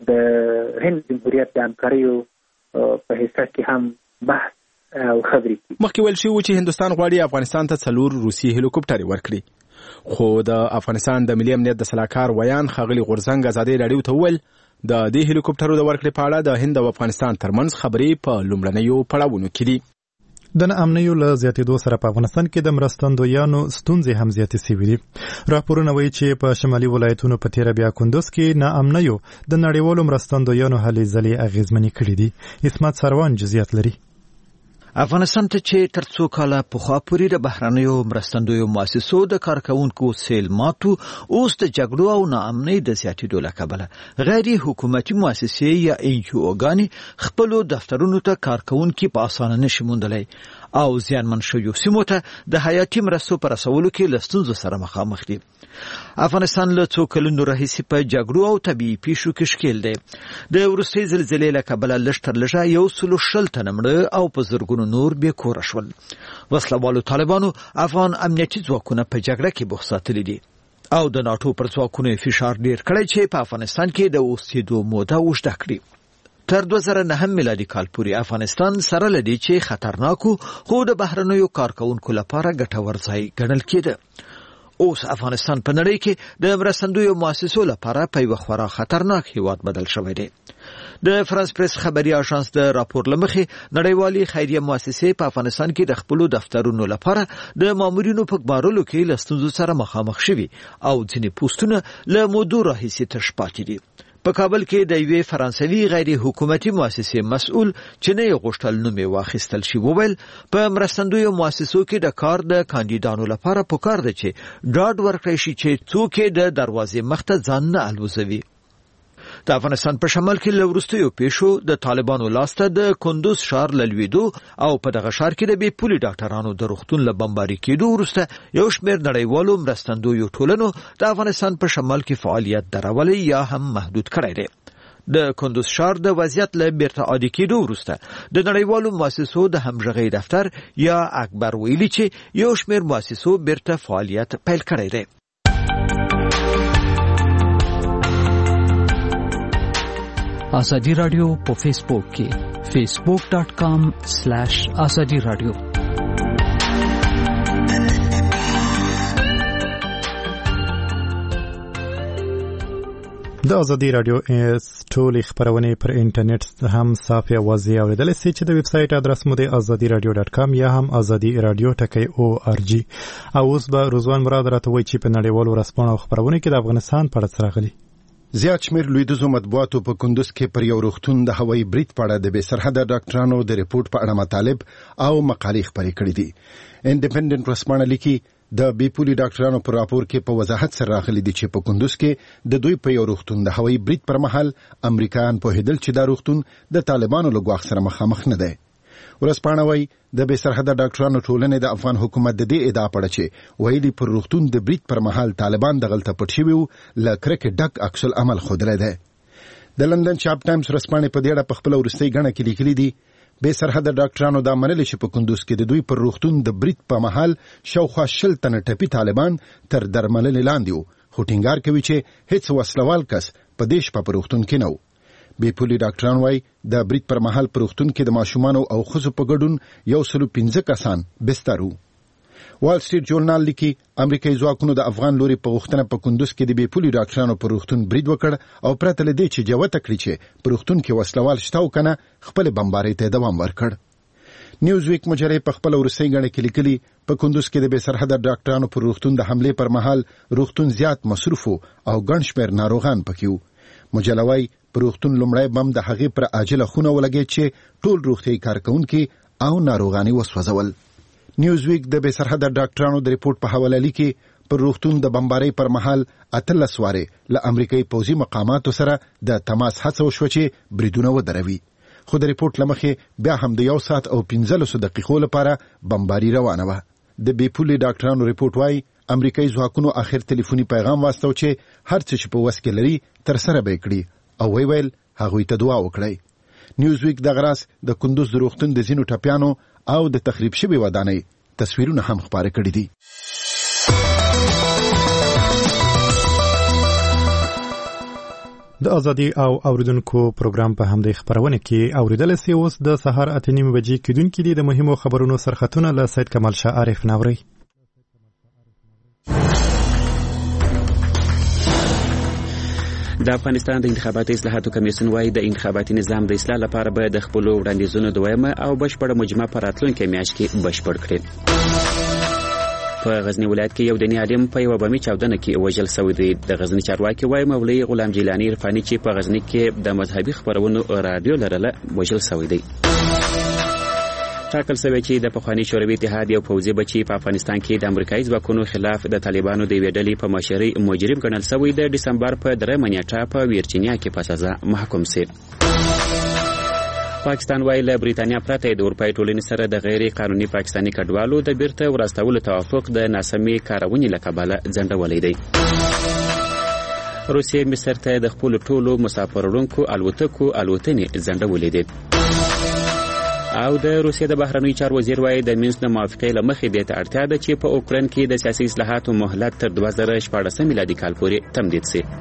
د هند جمهوریت د همکاریو په حصہ کې هم بحث او خبرې کیږي. مخکې ویل شوي چې هندوستان غواړي افغانستان ته څلور روسي هلیکوپټرې ورکړي، خو د افغانستان د ملي امنیت د سلاکار ویان ښاغلي غورځنګ ازادي راډیو ته وویل د دې هلیکوپټرو د ورکړې په اړه د هند او افغانستان ترمنځ خبرې په لومړنیو پړاوونو کې دي. د ناامنیو له زیاتېدو سره په افغانستان کې د مرستندویانو ستونزې هم زیاتې شوې دي. راپورونه وایي چې په شمالي ولایتونو په تیره بیا کندوز کې ناامنیو د نړیوالو مرستندویانو هلې ځلې اغېزمنې کړې دي. اسمت سروان جزئیات لري. افغانستان ته چې تر څو کاله پخوا پورې د بهرنیو مرستندویو مؤسسو د کارکونکو سیل ماتو، اوس د جګړو او ناامنۍ د زیاتېدو له کبله غیر حکومتي مؤسسې یا ان جی اوګانې خپلو دفترونو ته کارکونکي په اسانه نشي موندلی او زیانمن شویو سیمو ته د حیاتي مرستو په رسولو کې له ستونزو سره مخامخ دي. افغانستان له څو کلونو راهیسې په جګړو او طبیعي پیښو کې ښکېل دی. د وروستۍ زلزلې له کبله لږ تر لږه یو سلو شل تنه مړه او په زرګونو نور بې کوره شول. وسلوالو طالبانو افغان امنیتي ځواکونه په جګړه کې بوخت ساتلي دي او د ناټو پر ځواکونو فشار ډیر کړی چې په افغانستان کې د اوسېدو موده اوږده کړي. تر دوه زره نهم میلادي کال پورې افغانستان سره لدی چې خطرناکو خو د بهرنیو کارکونکو لپاره ګټور ځای ګڼل کېده. اوس افغانستان په نړۍ کې د مرستندویو مؤسسو لپاره په یو خورا خطرناک هیواد بدل شوی دی. د فرانس پریس خبري اژانس د راپور لمخې نړیوالې خیریه مؤسسې په افغانستان کې د خپلو دفترونو لپاره د مامورینو په ګمارلو کې له ستونزو سره مخامخ شوي او ځینې پوسټونه له مودو راهیسې تش پاتې دي. په کابل کې د یوې فرانسوي غیر حکومتي مؤسسې مسؤل چې نه یې غوښتل نوم یې واخیستل شي وویل په مرستندویو مؤسسو کې د کار د کاندیدانو لپاره پکار ده چې ډاډ ورکړی شي چې څوک یې د دروازې مخ ته ځان نه الوزوي. د افغانستان په شمال کې له وروستیو پیښو د طالبانو لاسته د کندوز ښار له لوېدو او په دغه ښار کې د بې پولي ډاکټرانو د روغتون له بمباري کېدو وروسته یو شمېر نړیوالو مرستندویو ټولنو د افغانستان په شمال کې فعالیت درولی یا هم محدود کړی دی. د کندوز ښار د وضعیت له بیرته عادي کېدو وروسته د نړیوالو مؤسسو د همغږۍ دفتر یا اکبر ویلي چې یو شمېر مؤسسو بیرته فعالیت پیل کړی دی. آزادی رادیو په فیسبوک کې فیسبوک ډاٹ کام سلیش آزادی رادیو. د آزادی رادیو ټولې خبرونه پر انټرنیټ هم صافي اوازې اوریدل شي چې د ویب سټ ادرس مو د آزادی رادیو ډاٹ کام یا هم آزادی رادیو ټکی او ار جی. او اوس به روزوان مراد راته وایي چې په نړیوالو ورځپاڼو او خبرونه کې د افغانستان په اړه راغلي. زیات شمیر لویدیځو مطبوعاتو په کندوز کې پر یو روغتون د هوایي برید په اړه د بې سرحده ډاکټرانو د ریپورت په اړه مطالب او مقالې خپرې کړې دي. انډیپندنت ورځپاڼه لیکي د بې پولي ډاکټرانو پر راپور کې په وضاحت سره راغلي دي چې په کندوز کې د دوی په یو روغتون د هوایي برید پر مهال امریکایان پوهېدل چې دا روغتون د طالبانو له ګواښ سره مخامخ نه دی. ورځپاڼه وايي د بې سرحده ډاکټرانو ټولنې د افغان حکومت د دې ادعا پړه چې ویلي پر روغتون د برید پر مهال طالبان دغلته پټ شوي وو له کرکې ډک عکس العمل ښودلی دی. د لندن چاپ ټایمز ورځپاڼې په دې اړه په خپله وروستۍ ګڼه کې لیکلي دي بې سرحده ډاکټرانو دا منلي چې په کندوز کې د دوی پر روغتون د برید په مهال شاوخوا شل تنه ټپي طالبان تر درملنې لاندې وو، خو ټینګار کوي چې هیڅ وسلوال کس په دې شپه په روغتون کې نه و. بې پولي ډاکټران وايي د برید پر مهال په روغتون کې د ماشومانو او ښځو په ګډون یو سلو پنځه کسان بستر وو. وال سټریټ جورنال لیکي امریکایي ځواکونو د افغان لوري په غوښتنه په کندوز کې د بې پولي ډاکټرانو په روغتون برید وکړ او پرته له دې چې جوته کړي چې په روغتون کې وسلوال شته او کنه خپل بمبارۍ ته دوام ورکړ. نیوز ویک مجلې په خپل ورسۍ غړې کې لیکلي په کندوز کې د بې سرحده ډاکټرانو پر روغتون د حمله پر مهال روغتون زیات مصروف او ګڼ شمېر ناروغان پکې وو. مجله وايي په روغتون لومړی بم د هغې پر عاجله خونه ولګېد چې ټول روغتیایي کارکونکي او ناروغانې وسوځول. نیوز ویک د بې سرحده ډاکټرانو د ریپورت په حواله لیکي پر روغتون د بمبارۍ پر مهال اتلس وارې له امریکایي پوځي مقاماتو سره د تماس هڅه وشوه چې بریدونه ودروي، خو د ریپورت له مخې بیا هم د یو ساعت او پنځلسو دقیقو لپاره بمباري روانه وه. د بې پولي ډاکټرانو ریپورت وايي امریکایي ځواکونو اخر ټلیفوني پیغام واستو چې هر څه چې په وس کې لري ترسره به یې کړي او وی ویل هغوی ته دعا وکړئ. نیوز ویک دغه راز د کندوز د روغتون د ځینو ټپیانو او د تخریب شوې ودانۍ تصویرونه هم خپاره کړي دي. د ازادي او اوریدونکو پروګرام په همدې خبرونه کې اوریدل سي. اوس د سهار اته نیمې بجې کېدونکې دي. د مهمو خبرونو سرخطونه له سید کمال شاه عارف نوري. د افغانستان د انتخاباتي اصلاحاتو کمیسیون وايي د انتخاباتي نظام د اصلاح لپاره به د خپل وړاندیزونو دویمه او بشپړه مجموعه په راتلونکي میاشت کې بشپړ کړي. په غزنی ولایت کې یو دیني عالم په یو بمي چاودنه کې وژل شوی دی. د غزنی چارواکي وايي مولوي غلام جیلانی عرفاني چې په غزنی کې د مذهبي خبرونو رادیو لرله وژل شوی دی. ټاکل شوی چې د پخواني شوروي اتحاد یو پوځي بچی په افغانستان کې د امریکایي ځواکونو خلاف د طالبانو د یوې ډلې په مشرۍ مجرم ګڼل شوی د ډسمبر په درېیمه نیټه په ویرجینیا کې په سزا محکوم شي. پاکستان وايي له بریتانیا پرته د اروپای ټولنې سره د غیر قانوني پاکستاني کډوالو د بیرته وراستولو توافق د ناسمې کارونې له کبله ځنډولی دی. روسیې مصر ته د خپلو ټولو مسافروړونکو الوتکو الوتنې ځنډولې دي. او د روسیې د بهرنیو چارو وزیر وايي د مینسک د موافقې له مخې دې ته اړتیا ده چې په اوکراین کې د سیاسي اصلاحاتو مهلت تر دوه زره شپاړسم میلادي کال پورې تمدید شي.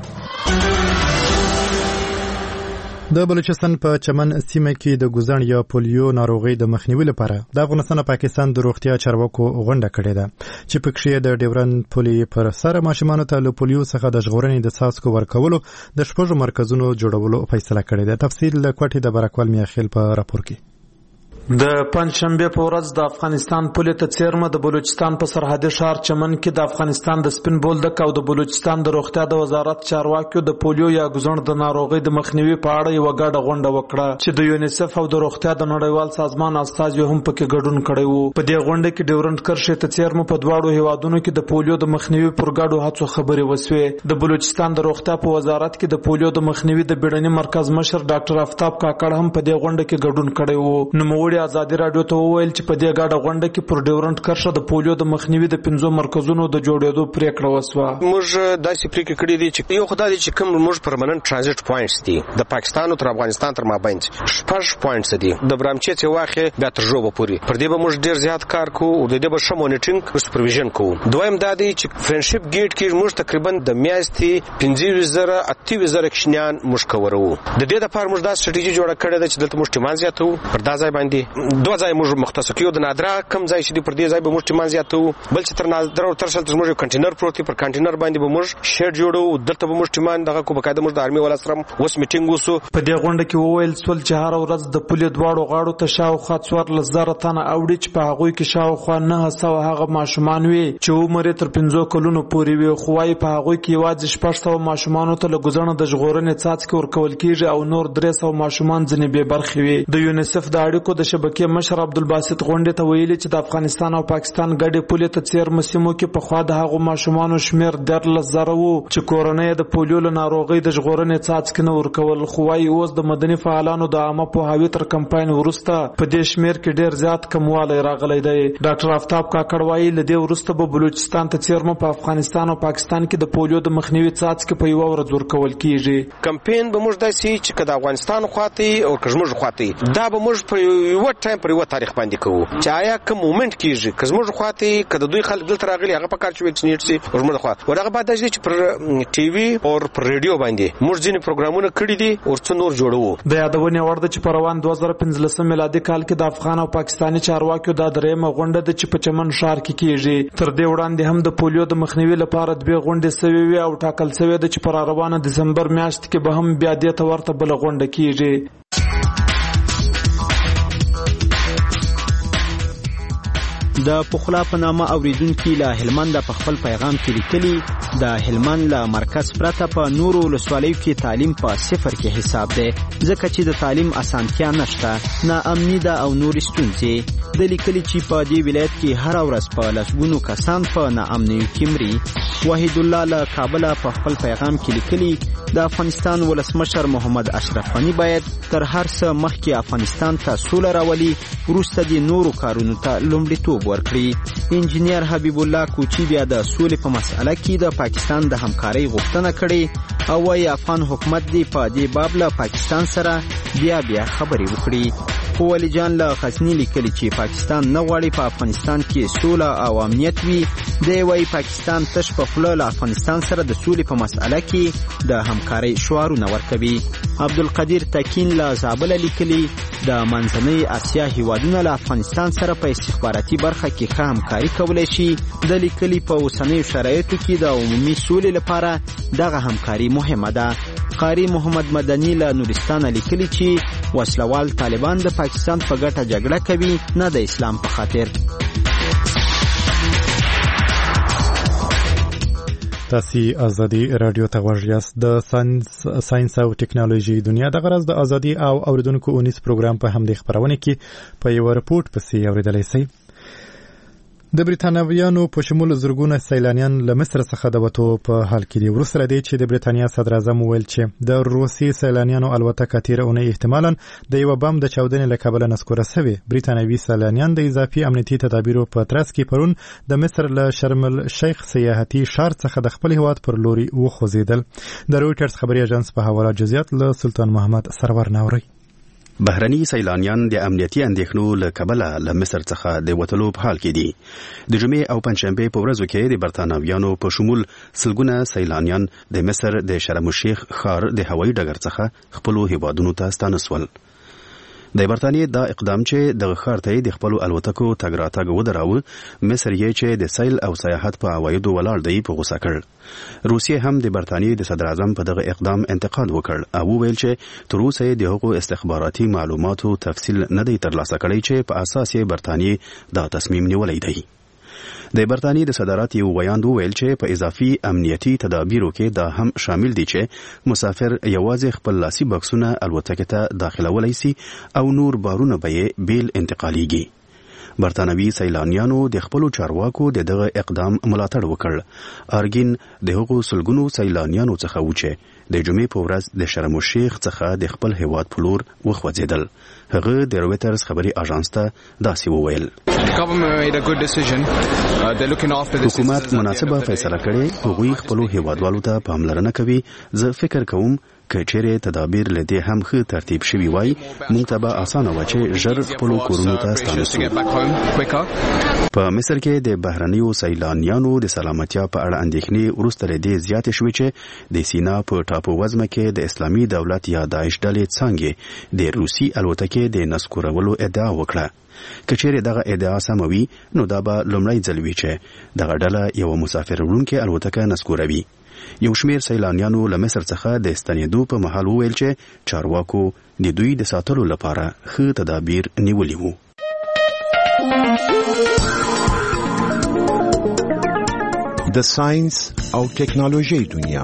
د بلوچستان په چمن سیمه کې د ګوزن یا پولیو ناروغي د مخنیوي لپاره د افغانستان او پاکستان د روغتیا چارواکو غونډه کړې ده چې پکې د ډیورن پولي پر سر ماشومانو ته له پولیو څخه د ژغورنې د څاڅکو ورکولو د شپږو مرکزونو جوړولو فیصله کړې ده. تفصیل له کوټې د برکوال میاخیل په راپور کې. د پنځشنبه په ورځ د افغانستان پولې ته څیرمه د بلوچستان په سرحدي ښار چمن کې د افغانستان د سپین بولدک او د بلوچستان د روغتیا د وزارت چارواکیو د پولیو یا ګوزن د ناروغۍ د مخنیوي په اړه یو غاډه غونډه وکړه چې د یونیسف او د روغتیا د نړیوال سازمان استازي هم پکې ګډون کړی وو. په دې غونډه کې ډیورنډ کرښې ته څیرمه په دواړو هیوادونو کې د پولیو د مخنیوي پر ګډو هڅو خبرې وسوې. د بلوچستان د روغتیا په وزارت کې د پولیو د مخنیوي د بیړني مرکز مشر ډاکټر آفتاب کاکړ هم په دې غونډه کې ګډون کړی وو. نوموړي ازادي رادیو ته وویل چې په دې ګډه غونډه کې پر ډیورنډ کرښه د پولیو د مخنیوي د پنځو مرکزونو د جوړېدو پریکړه وسوه. موږ داسې پریکړه کړې دي چې یو خدای چې کوم موږ پرمننت ترانزیت پوینټس دي د پاکستان او تر افغانستان تر مابین شپږ پوینټس دي د برامچې څخه واخې بیا تر جوړو پوري پر دې به موږ ډیر زیات کار کوو او د دې به شمو مونیټرینګ او سپرویژن کوو. دویم دا دی چې فرندشپ ګیټ کې موږ تقریبا د میاشتې پنځه وزره اته وزره کشنیان موږ کوو. د دې لپاره موږ دا سټریټیجی جوړه کړې ده چې دلته موږ ټیمان زیاتو پر دا ځای باندې دوه ځای موږ مختص کیو د نادرا کم ځای چې پر دې ځای به موږ ټیمان زیاتو بل چې تر نادرا او تر شل تر موږ کنټینر پروت پر کنټینر باندې به موږ شیډ جوړو دلته به موږ ټیمان دغه کو بقاعده موږ د آرمي ولا سره اوس میټینګ وسو. په دې غونډه کې وویل سول چې هر ورځ د پولیو دواړو غاړو ته شاوخوا څوارلس زره تنه اوړي چې په هغوی کې شاوخوا نه سوه هغه ماشومان وي چې عمر تر پنځو کلونو پورې وي خو وايي په هغوی کې یوازې شپږ سوه ماشومانو ته له ګوزڼه د ژغورنې څاڅکي ورکول کیږي او نور درې سوه ماشومان ځینې بې برخې وي. د یونیسف د اړیکو د شبکې مشر عبدالباسط غونډې ته ویلي چې د افغانستان او پاکستان ګډې پولې ته څیرمه سیمو کې پخوا د هغو ماشومانو شمیر دیارلس زره وو چې کورنۍ د پولیو له ناروغۍ د ژغورنې څاڅکي نه ورکول خو وايي اوس د مدني فعالانو د عامه پوهاوي تر کمپاین وروسته په دې شمیر کې ډیر زیات کموالی راغلی دی. ډاکټر آفتاب کاکړ وايي له دې وروسته به بلوچستان ته څیرمه په افغانستان او پاکستان کې د پولیو د مخنیوي څاڅکي په یوه ورځ ورکول کیږي. کمپاین به موږ داسې چې که د افغانستان خواته او که زموږ خواته دا به موږ په یوه ټایم پر یوه تاریخ باندې کوو چې آیا کوم مومنت کیږي که زموږ خواته که د دوی خلک دلته راغلي هغه په کار چې ویکسینیټ شي زموږ خوا ورغه بعد چې پر ټي وي او پر ریډیو باندې موږ ځینې پروګرامونه کړي دي او څو نور جوړو. د یادونې وړ ده چې په روان دوه زره پنځلسم میلادي کال کې د افغان او پاکستاني چارواکیو د درېیمه غونډه ده چې په چمن ښار کې کیږي. تر دې وړاندې هم د پولیو د مخنیوي لپاره دوه غونډې سوي وي او ټاکل شوی ده چې پر روانه دسمبر میاشت کې به هم بیا دې ته ورته بل غونډه کیږي. د پخلا په نامه اوریدونکو له هلمند په خپل پیغام کې لیکلي د هلمند له مرکز پرته په نورو ولسوالیو کې تعلیم په صفر کې حساب دی ځکه چې د تعلیم اسانتیا نشته ناامني ده او نور ستونزې. د لیکلي چې په دې ولایت کې هر ورځ په لسګونو کسان په ناامنیو کې مري. وحید الله له کابل په خپل پیغام کې لیکلي د افغانستان ولسمشر محمد اشرف غنی باید تر هر څه مخکې افغانستان ته سوله راولي وروسته د نورو کارونو ته لومړیتوب ورکړي. انجینیر حبیب الله کوچی بیا د سولې په مسأله کې د پاکستان د همکارۍ غوښتنه کړې او وايي افغان حکومت دی په دې باب له پاکستان سره بیا بیا خبرې وکړي. خو ولی جان له غزنی لیکلي چې پاکستان نه غواړي په افغانستان کې سوله او امنیت وي. دی وايي پاکستان تش په خوله له افغانستان سره د سولې په مسأله کې د همکارۍ شعارونه ورکوي. عبدالقدیر تکین له زابل لیکلي د منځنۍ اسیا هیوادونه له افغانستان سره په استخباراتي برخه کې ښه همکاري کولی شي. د لیکلي په اوسنیو شرایطو کې د عمومي سولې لپاره دغه همکاري مهمه ده. قاری محمد مدني له نورستان لیکلي چې وسلوال طالبان د پاکستان په ګټه جګړه کوي، نه د اسلام په خاطر. تاسو ازادي رادیو ته غوږ یاست. د ساينس ساينس او ټکنالوژي دنیا د غرض د ازادي او اوریدونکو اونیس پروګرام په همدې خبرونه کې په یو رپورت پسې اوریدلای شئ. د بریتانویانو په شمول زرګونه سیلانیان له مصر څخه د وتو په حال کې دي. وروسته دی چې د بریتانیا صدر اعظم وویل چې د روسي سیلانیانو الوتکه تیره اونۍ احتمالاً د یو بم د چاودنې له کبله نسکوره شوې. بریتانوي سیلانیان د اضافي امنیتي تدابیرو په ترڅ کې پرون د مصر له شرم الشیخ سیاحتي ښار څخه د خپل هیواد پر لوري وخوځېدل. د رویټرز خبري اژانس په حواله جزئیات له سلطان محمد سرور ناوري. بهرني سیلانیان د امنیتي اندېښنو له کبله له مصر څخه د وتلو په حال کې دي. د جمعې او پنجشنبې په ورځو کې د برتانویانو په شمول سلګونه سیلانیان د مصر د شرم الشیخ ښار د هوایي ډګر څخه خپلو هیوادونو ته ستانه سول. د برتانیې دا اقدام چې د ښار ته د خپلو الوتکو تګ راتګ ودراوه، مصر یې چې د سیل او سیاحت په عوایدو ولاړ دی په غوسه کړ. روسیې هم د برتانیې د صدر اعظم په دغه اقدام انتقاد وکړ او وویل چې تر اوسه یې د هغو استخباراتي معلوماتو تفصیل نه دی ترلاسه کړی چې په اساس یې برتانیې دا تصمیم نیولی دی. د برتانیې د صدارت یو بیان وویل چې په اضافي امنیتي تدابیرو کې دا هم شامل دي چې مسافر یوازې خپل لاسي بکسونه الوتکې ته داخلولی سي او نور بارونه به یې بیل انتقالیږي. برتانوي سیلانیانو د خپلو چارواکو د دغه اقدام ملاتړ وکړ. ارګین د هغو سلګونو سیلانیانو څخه و چې د جمعې په ورځ د شرم الشیخ څخه د خپل هیواد په لور وخوځېدل. هغه د رویټرز خبري اژانس ته داسې وویل: حکومت مناسبه فیصله کړې، هغوی خپلو هیوادوالو ته پاملرنه کوي. زه فکر کوم که چیرې تدابیر له دې هم ښه ترتیب شوي وای، موږ ته به اسانه وه چې ژر خپلو کورونو ته ستانه سو. په مصر کې د بهرنیو سیلانیانو د سلامتیا په اړه اندېښنې وروسته له دې زیاتې شوې چې د سینا په ټاپو وزمه کې د اسلامي دولت یا داعش ډلې څانګې د روسي الوتکې د نسکورولو ادعا وکړه. که چیرې دغه ادعا سمه وي، نو دا به لومړی ځل وي چې دغه ډله یوه مسافر وړونکې الوتکه نسکوروي. یو شمیر سیلانیانو له مصر څخه د ستنېدو په مهال وویل چې چارواکو د دوی د ساتلو لپاره ښه تدابیر نیولي وو. د ساينس او ټکنالوژي دنیا.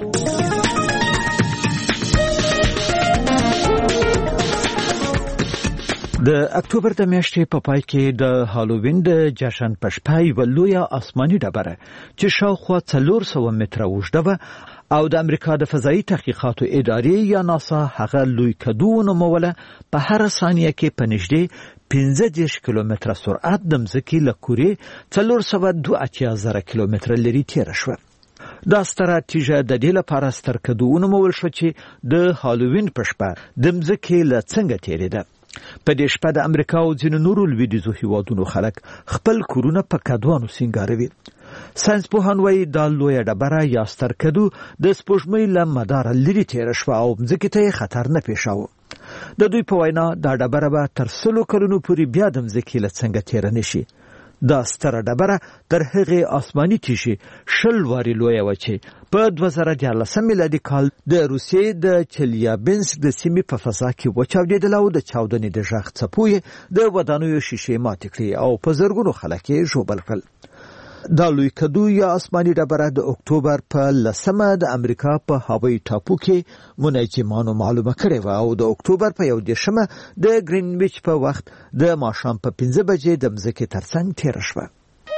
د اکتوبر د میاشتې په پای کې د هالووین د جشن په شپه یوه لویه آسماني ډبره چې شاوخوا څلور سوه متره اوږده وه او د امریکا د فضایي تحقیقاتو ادارې یا ناسا هغه لوی کدو ونوموله، په هره ثانیه کې په نږدې پنځه دېرش کیلومتره سرعت د مځکې له کورې څلور سوه دوه اتیا زره کیلومتره لرې تېره شوه. دا ستره تیږه د دې لپاره ستر کدو ونومول شوه چې د هالووین په شپه د مځکې له څنګه تېرېده. په دې شپه د امریکا او ځینو نورو لویدیځو هیوادونو خلک خپل کورونه په کدوانو سینګاروي. ساینس پوهان وایي دا لویه ډبره یا ستر کدو د سپوږمۍ له مداره لرې تېره شوه او مځکې ته یې خطر نه پېښاوه. د دوی په وینا دا ډبره به تر سلو کلونو پورې بیا د مځکې له څنګه تېره نه شي. دا ستره ډبره تر هغې آسماني تیږې شل وارې لویه وه چې په دوه زره دیارلسم میلادي کال د روسیې د چلیابینسک د سیمې په فضا کې وچاودېدله او د چاودنې د غږ څپو یې د ودانیو شیشې ماتې کړې او په زرګونو خلک یې ژوبل کړل. دا لوی کدو یا آسماني ډبره د اکتوبر په لسمه د امریکا په هاوایی ټاپو کې منجمانو معلومه کړې وه او د اکتوبر په یو دېرشمه د ګرینویچ په وخت د ماښام په پنځه بجې د مځکې ترڅنګ تېره شوه.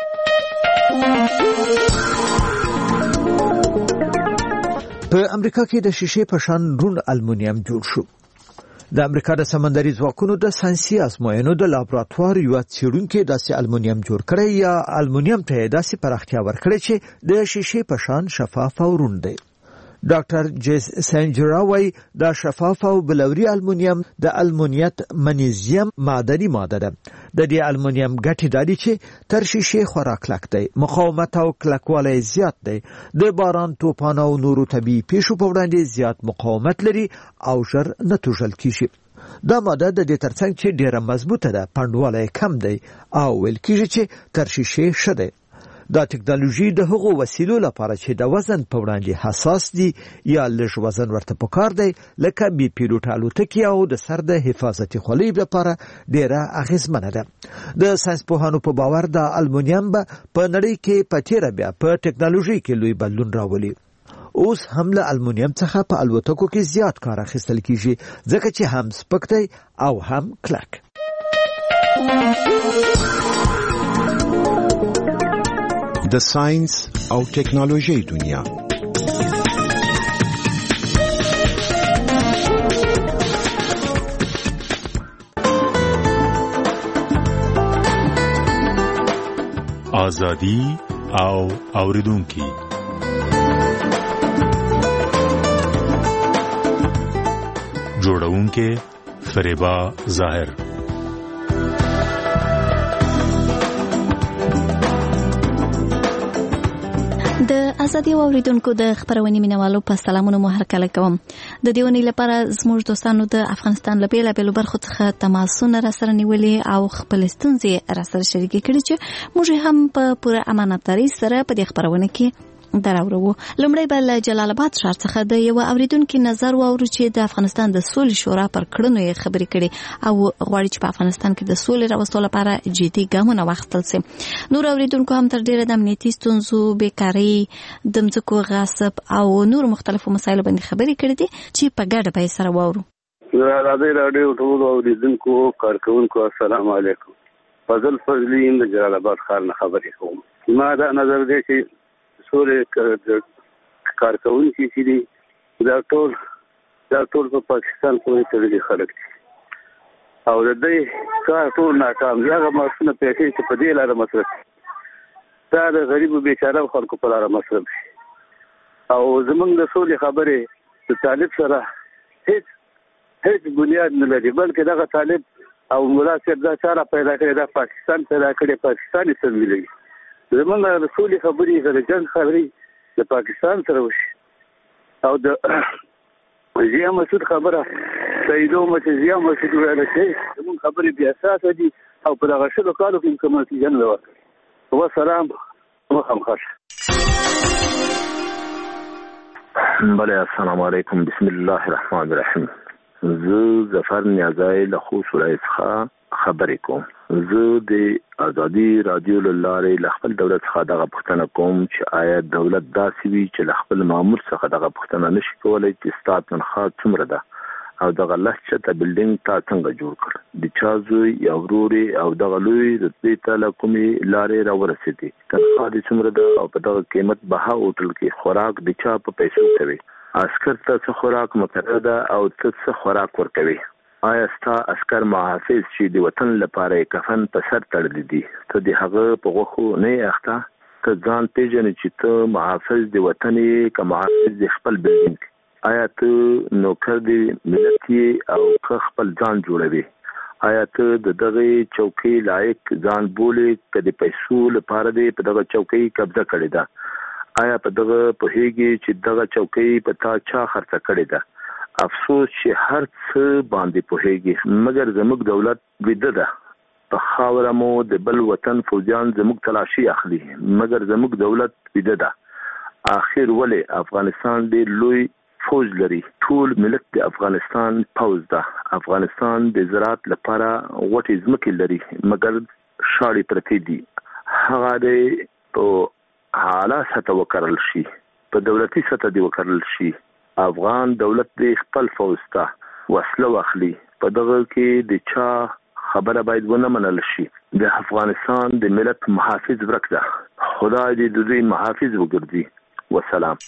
په امریکا کې د شیشې په شان روڼ المونیم جوړ شو. د امریکا د سمندري ځواکونو د ساینسي ازموینو د لابراتوار یو څېړونکي داسې المونیم جوړ کړی یا المونیم ته داسې پراختیا ورکړې چې د شیشې په شان شفاف او روڼ دی. ډاکټر جیس سنجرا وایي دا شفاف او بلوري المونیم د المونیت منیزیم معدني ماده ده. د دې المونیم ګټې دا دي چې تر شیشې خورا کلک دی، مقاومت او کلکوالی زیات دی، د باران، طوفان او نورو طبیعي پیښو په وړاندې زیات مقاومت لري او ژر نه توږل کیږي. دا ماده د دې ترڅنګ چې ډیره مضبوطه ده، پنډوالی کم دی او ویل کیږي چې تر شیشې ښه دی. دا ټکنالوژي د هغو وسیلو لپاره چې د وزن په وړاندې حساس دي یا لږ وزن ورته پکار دی، لکه بي پیلوټ الوتکې او د سر د حفاظتي خولۍ لپاره ډیره اغیزمنه ده. د ساینسپوهانو په باور د المونیم به په نړۍ کې په تیره بیا په ټکنالوژي کې لوی بدلون راولي. اوس هم له المونیم څخه په الوتکو کې زیات کار اخیستل کیږي، ځکه چې هم سپک دی او هم کلک. د ساينس او ټکنالوژي دنیا. آزادی او اوریدونکي. جوړونکي فریبا ظاهر. د ازادي اوریدونکو د خبرونې مینوالو په سلامونو مو هرکله کوم. د دیونی لپاره زموږ دوستانو د افغانستان له بیلابیلو برخو څخه تماسونه را سره نیولې او خپل ستونزې را سره شریکې کړي چې موږ هم په پوره امانتداري سره په دې خبرونه کې دراورو. لومړی به له جلال آباد ښار څخه د یو اوریدونکو نظر واورو چې د افغانستان د سولې شورا پر کړنو یې خبرې کړي او غواړي چې په افغانستان کې د سولې راوستلو لپاره جدي ګامونه واخیستل شي. نور اوریدونکو هم تر ډیره د امنیتي ستونزو، بیکارۍ، د ځمکو غصب او نور مختلفو مسایلو باندې خبرې کړي دي چې په ګډه به یې سره واورو. ازادي راډیو ټول اوریدونکو کارکونکو السلام علیکم. فضل فضلی د جلال آباد ښار نه خبرې کوم. ما دا نظر دی چې سولې کارکونکي چې دي دا ټول دا ټول په پاکستان پورې تړلي خلک دي او د دې کار ټول ناکام دي. هغه معاشونه پیسې چې په دې لاره مصرف دا د غریبو بیچاره خلکو په لاره مصرف شي او زمونږ د سولې خبرې د طالب سره هیڅ هیڅ بنیاد نه لري، بلکې دغه طالب او ملا صاحب دا چاره پیدا کړې، دا پاکستان پیدا کړې، پاکستاني سموي. زمونږ د سولې خبرې د جنګ خبرې د پاکستان سره وشي او د ضیا مسعود خبره سیدو مچ ضیا مسعود ویل چې زمونږ خبرې بیا اساسه دي او په دغه شلو کالو کې کوم نتیجه نه ورکړي. وسلام وخمخش. بله السلام علیکم. بسم الله الرحمن الرحیم. زه ظفر نیازی له خوست ولایت څخه خبرې کوم. زه د ازادي رادیو له لارې له خپل دولت څخه دغه پوښتنه کوم چې آیا دولت داسې وي چې له خپل مامور څخه دغه پوښتنه نشي کولی چې ستا تنخواه څومره ده او دغه لس چته بلډینګ تا څنګه جوړ کړ، د چا زوی یا ورور او دغه لوی رتبې ته له کومې لارې راورسېدې، تنخواه دې څومره ده او په دغه قیمت بها هوټل کې خوراک د چا په پیسو کوي، عسکر ته څه خوراک مقرره ده او ته څه خوراک ورکوي، آیا ستا عسکر محافظ چې د وطن لپاره کفن په سر تړلی دي ته د هغه په غوښو نه یې اخته؟ که ځان پېژنې چې ته محافظ د وطن یې که محافظ د خپل بلډینګ، آیا ته نوکر د ملت یې او که خپل ځان جوړوي؟ آیا ته د دغه چوکۍ لایق ځان بولې که د پیسو لپاره دې په دغه چوکۍ قبضه کړې ده؟ آیا په دغه پوهېږې چې دغه چوکۍ په تا چا خرڅه کړې ده؟ افسوس چې هر څه باندې پوهېږي مګر زموږ دولت ویده ده. په خاوره مو د بل وطن فوجیان زموږ تلاشي اخلي مګر زموږ دولت ویده ده. آخر ولې افغانستان ډېر لوی فوج لري، ټول ملت د افغانستان پوځ ده. افغانستان د زراعت لپاره غوټې ځمکې لري مګر شاړې پرتې دي. هغه د په اعلی سطح وکرل شي، په دولتي سطح دی وکرل شي. افغان دولت د خپل فوج ته وسله واخلي، په دغه کې د چا خبره باید ونه منل شي. د افغانستان د ملت محافظ ورک ده، خدای دې د دوی محافظ وګرځي. والسلام.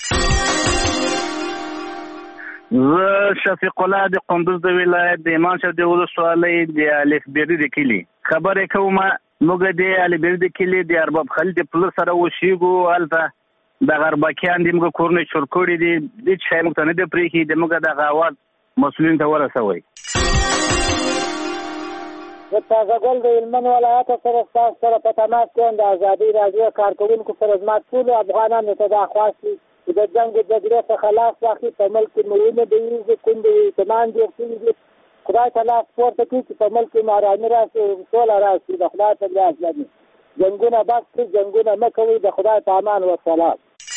زه شفیق الله د قندوز د ولایت د امام شاه د ولسوالۍ د الف بیري د کلی خبرې کوم. موږ د الف بیري د کلی د ارباب خالد پلس سره وشيګو الته د غربکیان د موږ کورونه چور کړي دي د شای موږ ته نه دی پرېښي د موږ د غاوات مسؤلین ته ورسوي. د تازهګل د هلمند ولایت سره ستاسو سره په تماس کې یم. د ازادي راډیو کارکوونکو سره زما ټولو افغانانو ته دا خواست وي چې د جنګ د جګړې څخه لاس واخلي. په ملک کې مړونه ډېرېږي، کونډې یتیمان جوړ شوي دي. خدای ته لاس پورته کړي چې په ملک کې مو ارامي راشي، سوله راشي. د خدای په لاس لري جنګونه بس کړي، جنګونه مه کوئ. د خدای په امان وسلام.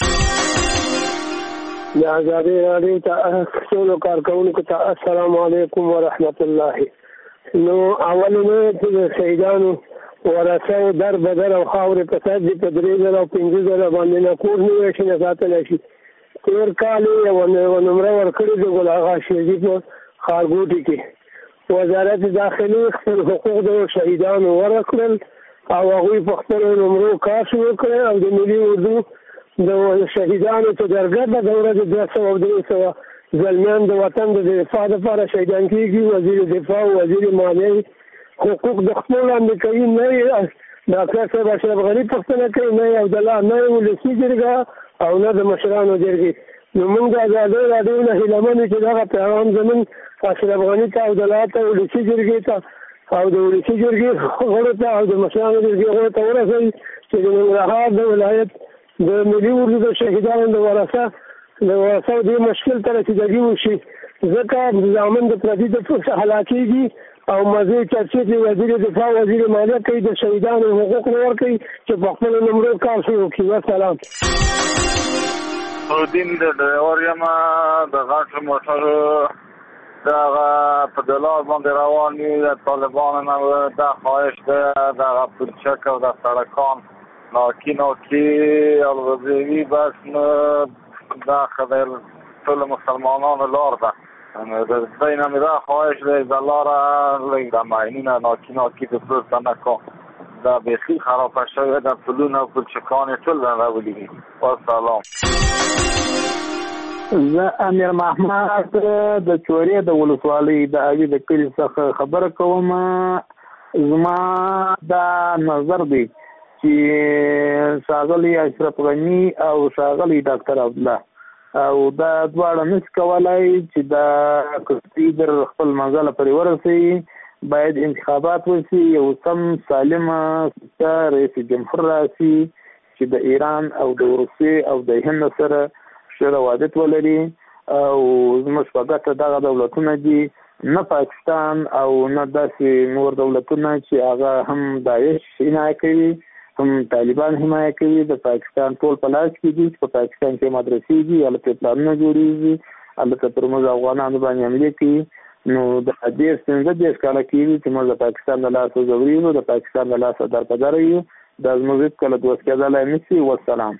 د ازادي راډیو ته ټولو کارکوونکو ته السلام علیکم ورحمت الله. نو اولنو چې د شهیدانو ورثه در بدر او خاورې په سر دي په درې زره او پنځه زره باندې نه کور نیوی شي نه ساتلی شي. تېر کال یې یوه نمره ورکړې د ګل اغا شیرزي په ښارګوټي کې وزارت داخلي خپل حقوق د شهیدانو ورکړل او هغوی په خپلو نمرو کار شروع کړی او د ملي اردو د شهیدانو په درګه په دوره د دوه سوه او درې سوه زلمیان د وطن د دفاع لپاره شهیدان کېږي. وزیر دفاع او وزیر مالیې حقوق د خپل امریکایي نه یې ډاکټر صاحب اشرف غني پوښتنه کوي، نه یې عبدالله، نه یې ولسي جرګه او نه د مشرانو جرګې. نو موږ د ازادۍ راډیو نه هیله من چې دغه پیغام زموږ اشرف غني ته عبدالله ته ولسي جرګې ته او د ولسي جرګې غړو ته او د مشرانو جرګې غړو ته ورسوي چې د ننګرهار د ولایت د ملي اردو د شهیدانو د ورثه د ورثه دې مشکل ته رسیدګي وشي، ځکه زامن د پردي د څخه هلاکېږي او مزې چرچې د وزیر دفاع وزیر مالیه کوي، د شهیدانو حقوق نه ورکوي چې په خپلو نمرو کار شروع کړي. وسلام. نورالدین د ډریور یم د غټ موټر دغه په دلار باندې روان وي. د طالبانو نه دا خواهش ده دغه پلچک او د سړکان ناکي ناکي الغزوي بس نه دا خبر ټول مسلمانانو لار ده. د دین هم دا خواهش دی د لاره لږ د ماینونه ناکي ناکي د پروسه نه کو دا بیخي خرابه شوې ده. پلونه او پلچکان یې ټول راغلي دي. والسلام. زه امیر محمد د چورې د ولسوالۍ د اوي د کلي څخه خبره کوم. زما دا نظر دی چې ښاغلي اشرف غني او ښاغلي ډاکټر عبدالله او دا دواړه نشي کولای چې دا کښتۍ در خپل منزله پورې ورسوي. باید انتخابات وشي، یو سم سالمه رئیس جمهور راشي چې د ایران او د روسیې او د هند سره ښه روابط ولري او زموږ په ګټه دغه دولتونه دي، نه پاکستان او نه داسې نور دولتونه چې هغه هم داعش حمایه کوي هم طالبان حمایه کوي. د پاکستان ټول په لاس کې دي چې په پاکستان کې مدرسې دي، هلته پلانونه جوړېږي، هلته پر موږ افغانانو باندې حملې کوي. نو د دېرش پنځه دېرش کاله کېږي چې موږ د پاکستان د لاسه ځورېږو، د پاکستان د لاسه درپدره یو. دا زموږ هېڅکله دوست کېدلی نه شي. والسلام.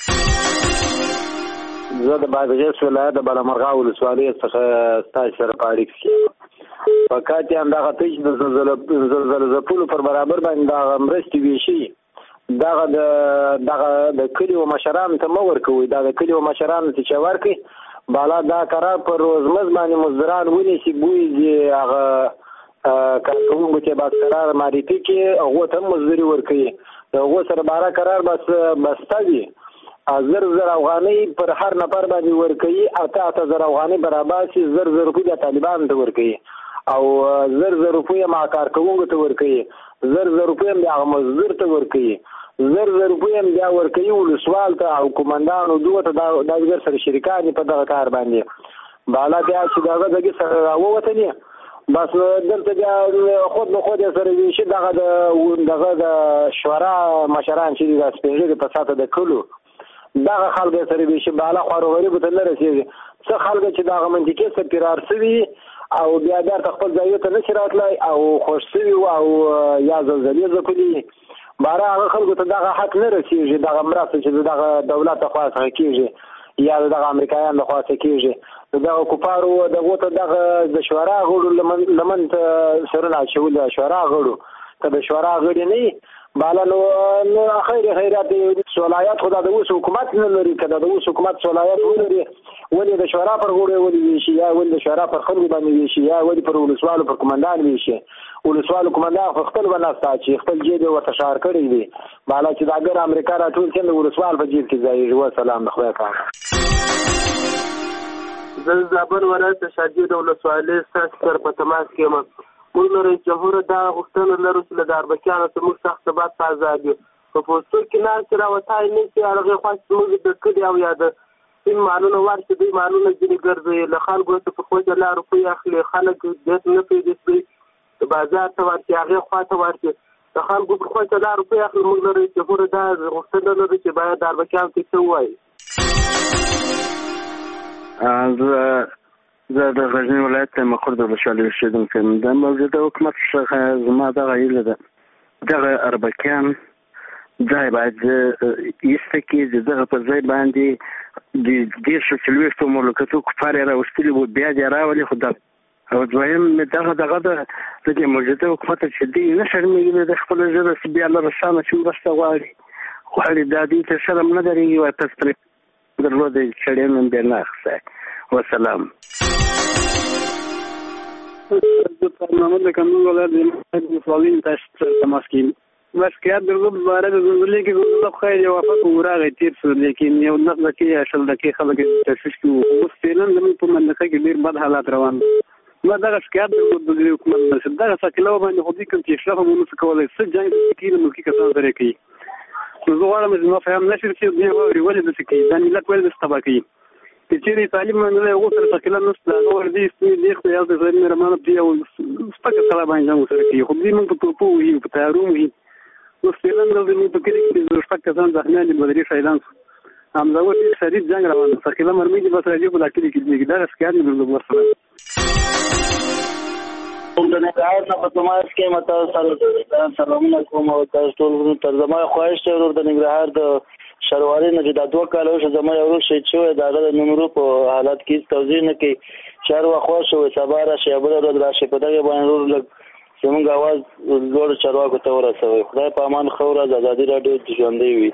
زه د بادغیس ولایت د بالامرغه ولسوالۍ څخه ستاسو سره په اړیکه کې په کاتې همدغه ته چې د زلزلې ځپلو پر برابر باندې دغه مرستې ویشي دغه د دغه د کلیو مشرانو ته مه ورکوئ. دا د کلیو مشرانو ته چې ورکړي بالا دا قرار پر روزمز باندې مزدوران ونیسي، بوی دې هغه کارکوونکو چې باید قرار معرفي کړي هغو ته هم مزدوري ورکوي. د هغو سره باره قرار بس بسته وي. زر زر افغانۍ پر هر نفر باندې ورکوي، اته اته زر افغانۍ برابر شي زر زر روپۍ د طالبانو ته ورکوي او زر زر روپۍ هم کارکوونکو ته ورکوي، زر زر روپۍ هم د هغه مزدور ته ورکوي، زر زر روپۍ هم بیا ورکوي ولسوال ته او قومندانو دوه ته دا دګر سره شریکان په دغه کار باندې. بالا بیا چې دغه دغه سره راووتلي بس دلته بیا خود به خود سره ویشي. دغه د دغه د شورا مشران چې د سپېږلي په ساته د کلو دغه خلک سره ویشي بالا خواروغري به ته نه رسېږي. څه خلک چې دغه منطقې څخه فرار شوي او بیا بیرته خپل ځایو ته نشي راتلی او خوش شوي او یا زلزلې ځپلي باره هغه خلکو ته دغه حق نه رسېږي. دغه مرسته چې دغه دولت د خوا څخه کېږي یا دغه امریکایان د خوا څخه کېږي د دغه کفارو دغو ته دغه د شورا غړو لمن ته سرونه اچول. د شورا غړو که د شورا غړي نه بالا نو نو خیر خیرات صلاحیت خدا د اوس حکومت نه لري. که د اوس حکومت صلاحیت ولري ولې د شورا پر غړو ولې ویشي یا ولې د شورا پر خلکو باندې ویشي یا ولې پر ولسوالو پر قومندان ویشي ولسوال کومنده خپل وناستا چې خپل جیب ورته شار کړی دی بالا چې دا ګر امریکا راټول کړي ولسوال په جیب کې ځای و سلام خدای پاک زلزابر ولایت شادي د ولسوالۍ ستاسو سره په تماس کې یم موږ لرو جمهور دا غوښتنه لرو چې له داربکیانو ته موږ سخت ثبات ته ازاد یو په پوسټر کې ناست راوتای نه چې هغه خاص موږ د کډي او یاد سیم مالونه ورته دی مالونه ځینې ګرځي له خلکو ته په خوځه لار په اخلي خلک دې نه پیږي په بازار ته ورته هغه خواته ورته د خلکو په خوځه لار په اخلي موږ لرو جمهور دا غوښتنه لرو چې باید داربکیانو ته څه وایي زه زه د غزنی ولایت مخور د ولسوالۍ اوسیدونکی یم د موجوده حکومت څخه زما دغه هیله ده دغه اربکیان ځای باید ایسته کړي دغه پر ځای باندې د دېرشو څلوېښتو مملکتو کفار یې راوستلي وو بیا دې راولي خو دغه او دویم دغه دغه د دې موجوده حکومت چې دی نه شرمېږي د خپلو ژبه بیا له رسانه چې مرسته غواړي غواړي دا دې ته شرم نه درېږي وایي تاسو ترې درلود چړې نن به نه اخسه وسلام محمد کمال ولایت د مسلمانین تاسو تماس کې بس کې د رب باره د زلزلې کې زلزلہ خیر یو وفات وراغی تیر شو لیکن یو نقطه کې اشل دکې خلک تشویش کې وو فعلا د په منطقه کې ډیر بد حالات روان ما دغه شکایت د حکومت نشي دغه سکلو باندې خو دې کوم چې اشراف مونږ څه کولای څه جنگ کې د ملکی کسان سره کوي نو زه غواړم چې ما فهم نشي چې دې ووري ولې د سکی د ملت ولې د استباقي چې تعلیم باندې یو څه سکلو نو د اور دې سپې دې خو یو د زمير رمانه دی او سپک سره باندې موږ سره کوي خو دې موږ په توپو وي په تیارو وي نو فعلا د دې په کې چې د شپږ کسان ځخنه دي بدري شایدان هم دا وایي شدید جنگ روان سکلو مرمي دې بس راځي په لکه کې دې دا سکار نه د ورسره د نګهار نه په تماس کې مته سلامونه کوم او تاسو ټول ترجمه خواهش ته ورور د نګهار د شرواري نه چې د دوه کالو شو زما یو شي چې دا د نمرو په حالت کې توضیح نه کوي شهر واخوا شو سباره شیبره د راشه په دغه باندې ورور لګ زموږ आवाज لوړ چرواکو ته ورسوي خدای په امان خوره د ازادي رادیو ژوندۍ وي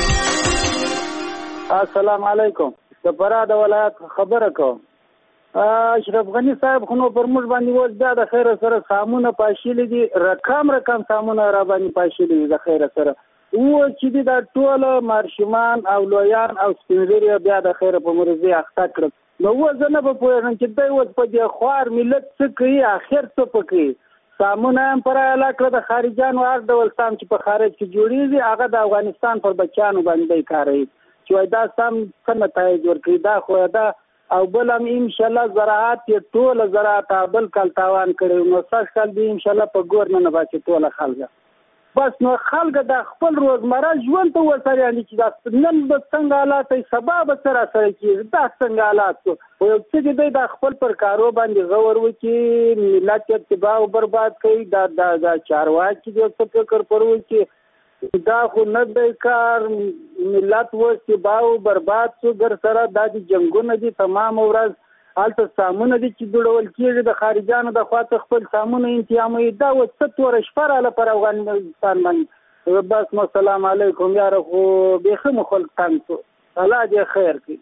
السلام علیکم د فراد ولایت خبره کوم اشرف غنی صاحب خو نو پر موږ باندې وځ د خیر سره سامونه پاشلې دي رقم رقم سامونه را باندې پاشلې دي د خیر سره و چې دا ټول مارشمان او لویان او سپینځری بیا د خیر په مرزي اخته کړ نو وزنه په پوهه چې دوی وځ په دې خوار ملت څه کوي اخر څه پکې سامونه پر علاقه د خارجانو هر ډول سام چې په خارج کې جوړیږي هغه د افغانستان پر بچانو باندې کاروي چې دا سم څنګه تای جوړ کړی دا خو دا او بل هم ان شاء الله زراعت یې ټول زراعت بل کال تاوان کړي نو سږ کال به ان شاء الله په ګور نه باندې ټول خلک بس نو خلک د خپل روزمره ژوند ته وسره یعنی چې دا نن به څنګه حالات سبب سره سره کیږي دا څنګه حالات او چې دوی د خپل پر کارو باندې غور وکي ملت اتباع او برباد کوي دا د چارواکي د فکر پرو چې دا خو نه د کار ملت و اتباع او برباد څو ګر سره د جنگونو دي تمام ورځ حالت سامونه دي چې جوړول کېږي د خارجانو د خواته خپل سامونه انتظامي دا و څه تور شپره لپاره افغانستان باندې بس السلام علیکم یار خو به خو خلک تاسو الله دې خیر کړي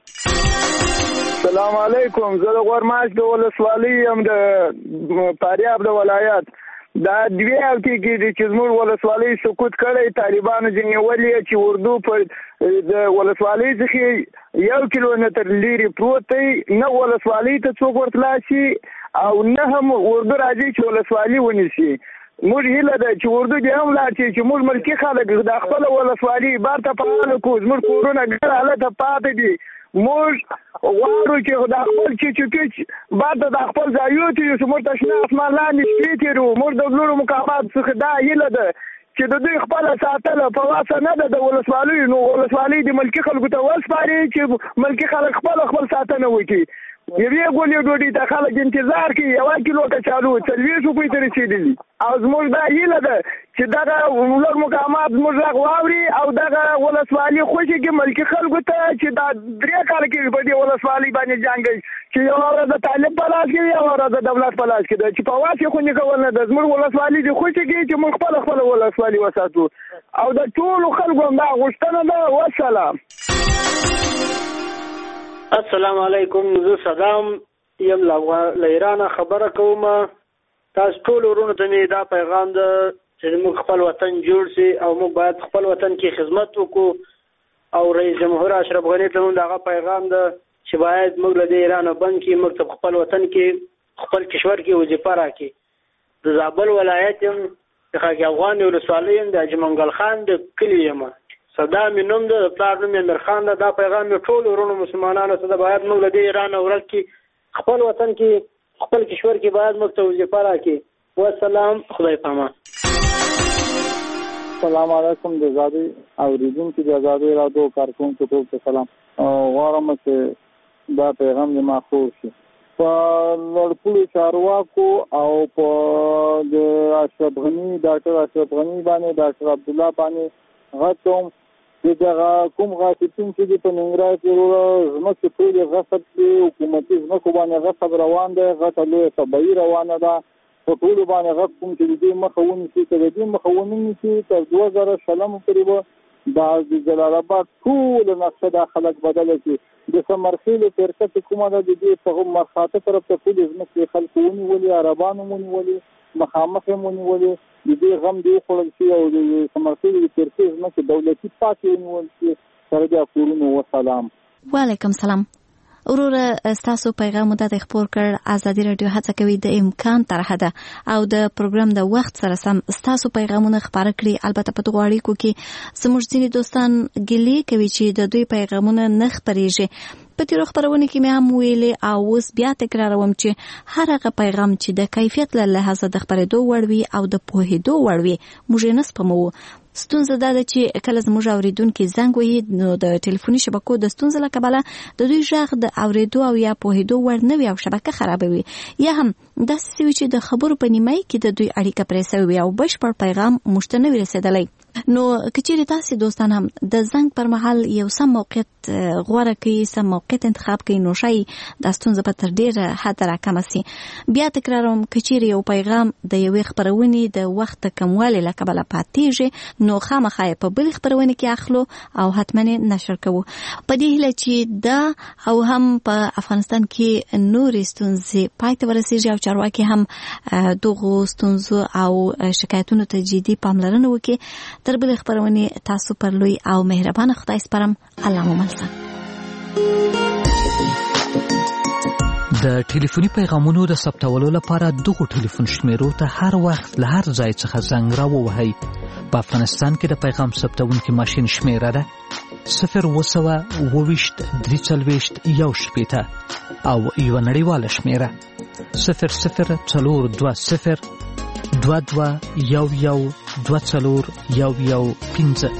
السلام علیکم زه غورماش د ولسوالۍ هم د فاریاب د ولایت دا دوی او کې چې زموږ ولسوالۍ سقوط کړي طالبانو ځنیولې چې اردو په د ولسوالۍ څخه یو کیلومتر لري پروت نه ولسوالۍ ته څوک ورتلاشي او نه هم اردو راځي چې ولسوالۍ ونیسي موږ هیله ده چې اردو دې هم لا چې موږ ملکی خلک د خپل ولسوالۍ بار ته پاله کو زموږ کورونه ګر حالت پاتې دي موږ غواړو چې د خپل چې چې بعد د خپل ځایو ته چې موږ تشنه اسمان لاندې شپې تیرو موږ د نورو مقامات څخه دا هیله ده چې د دوی خپل ساتل په واسه نه ده د ولسوالۍ نو ولسوالۍ د ملکی خلکو ته وسپاري چې ملکی خلک خپل خپل ساتنه وکړي یوې ګولې ډوډۍ ته خلک انتظار کوي یو کیلو کچالو څلوېښت روپۍ ته رسېدلي او زموږ دا هیله ده چې دغه لوړ مقامات زموږ غږ واوري او دغه ولسوالۍ خوشي کې ملکي خلکو ته چې دا درې کاله کې په دې ولسوالۍ باندې جنګ چې یو ورځ د طالب په لاس کې یو ورځ د دولت په لاس کې ده چې په واسې خو نه کول نه ده زموږ ولسوالۍ دې خوشي کې چې موږ خپل خپل ولسوالۍ وساتو او د ټولو خلکو هم دا غوښتنه ده والسلام السلام علیکم زه صدام یم له ایران خبره کوم تاسو ټول ورونو ته مې دا پیغام ده چې موږ خپل وطن جوړ شي او موږ باید خپل وطن کې خدمت وکړو او رئیس جمهور اشرف غني ته هم دغه پیغام ده چې باید موږ له ایران بند کې موږ ته خپل وطن کې خپل کشور کې وظیفه راکړي. د زابل ولایت هم د خاک افغان ولسوالۍ هم د حاجي منګل خان د کلي یم صدا مې نوم ده، د پلار نوم یې امیر خان ده. دا پیغام مې ټول ورونو مسلمانانو ته ده، باید موږ له ایران ورک کې خپل وطن کې خپل کشور کې باید موږ ته وظیفه راکړي. والسلام، خدای پامان. السلام علیکم. د آزادۍ اوریدونکو د آزادۍ رادیو کارکونکو ټول ته سلام. غواړم چې دا پیغام دې ماخور شي په لړپوړو چارواکو او په د اشرف غني ډاکټر اشرف غني باندې ډاکټر عبدالله باندې غوښتم چې دغه کوم غاصبین چې په ننګرهار کې ځمکې ټولې غصب کړي، حکومتي ځمکو باندې غصب روان دی، غټه لویه تبعي روانه ده. په ټولو باندې غږ کوم چې د دې مخه ونیسي، که د دې مخه ونیسي تر دوه زره شلم پورې به د جلال آباد ټوله نقشه دا خلک بدله کړي. د سمرخیلو فرقه چې کومه ده د دې په مرخاته طرف ته ټولې ځمکې خلکو ونیولې، عربانو ونیولې، مخامخ یې ونیولې. د دې غم دې وخوړل شي او د سمرخیلو د فرقې ځمکې دولتي پاتې ونیول شي. سره د کورونو وسلام. وعلیکم سلام. وروره ستاسو پیغام مو د خبر کړ. ازادي رادیو هڅه کوي د امکان تر حده او د پروګرام د وخت سره سم ستاسو پیغامونه خبر کړي. البته په دغه اړیکو کې زموږ ځینې دوستان ګیلې کوي چې د دوی پیغامونه نه خبرېږي. په تیرو خبرونه کې مې هم ویلې او اوس بیا تکراروم چې هر هغه پیغام چې د کیفیت له لحاظه د خبرېدو وړ وي او د پوهېدو وړ وي موږ یې نه سپموو. ستونزه دا ده چې کله زموږ اوریدونکي زنګ وهي نو د ټلیفوني شبکو د ستونزې له کبله د دوی غږ د اوریدو او یا پوهېدو وړ نه وي او شبکه خرابوي، یا هم داسې وي چې د خبرو په نیمایي کې د دوی اړیکه پرې سوې وي او بشپړ پیغام موږ ته نه وي رسېدلی. نو که چیرې تاسې دوستان هم د زنګ پر مهال یو سم موقعیت غوره کړي، سم موقعیت انتخاب کړي، نو ښایي دا ستونزه به تر ډېره حده راکمه سي. بیا تکراروم که چیرې یو پیغام د یوې خپرونې د وخت د کموالي له کبله پاتېږي نو خامخا یې په بلې خپرونې کې اخلو او حتما یې نشر کوو. په دې هیله چې دا او هم په افغانستان کې نورې ستونزې پای ته ورسېږي او چارواکي هم دغو ستونزو او شکایتونو ته جدي پاملرنه وکړي. تر بلې خپرونې تاسو پر لوی او مهربانه خدای سپارم. الله مو ملسه. د ټلیفوني پیغامونو د ثبتولو لپاره دغو ټلیفون شمیرو ته هر وخت له هر ځای څخه زنګ راووهئ. په افغانستان کې د پیغام ثبتونکي ماشین شمیره ده صفر اووه سوه اووه ویشت درې څلوېښت یو شپېته او یوه نړیواله شمیره صفر صفر څلور دوه صفر دوه دوه یو یو دوه څلور یو یو پنځه.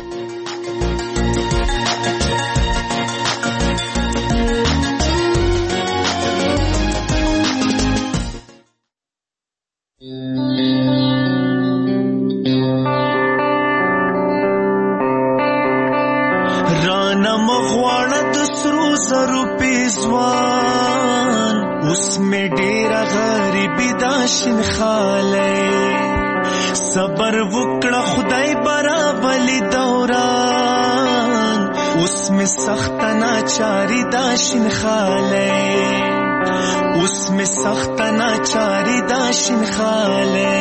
رانا مغواړه د سرو زرو پیزوان اوس مې ډېره غریبي دا شین خالی صبر وکړه خدای برابلی دوران اوس مې سخته ناچاري دا شین خالی اوس مې سخته ناچاري دا شین خالی.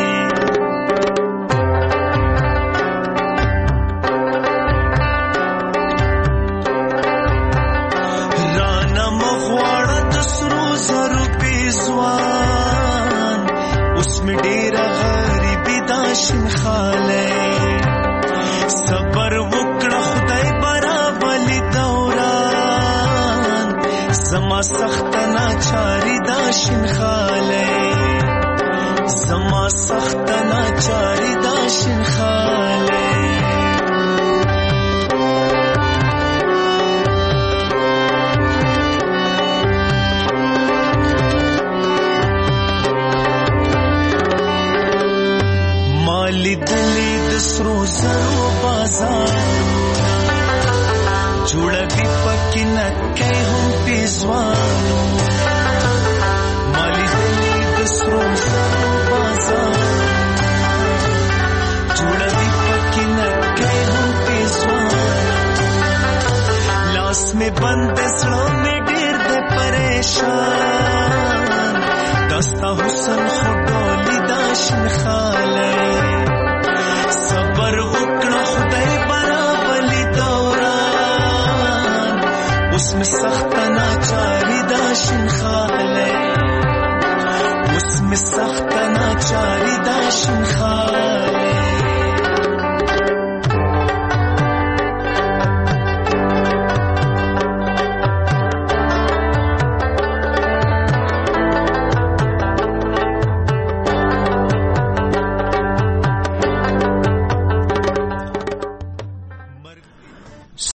شین خالی صبر وکړه خدای برابلی دوران زما سخت ناچاری دا شین خالی زما سخت ناچاری دا شین خالی. لیدلی د سرو زرو بازار جوړوي پکې نکې هم پیزوان ما لیدلی د سرو زرو بازار جوړوي پکې نکې هم پیزوان لاس میں بند سړو میں ډېر د پریشان دستا حسن خو ډول څخه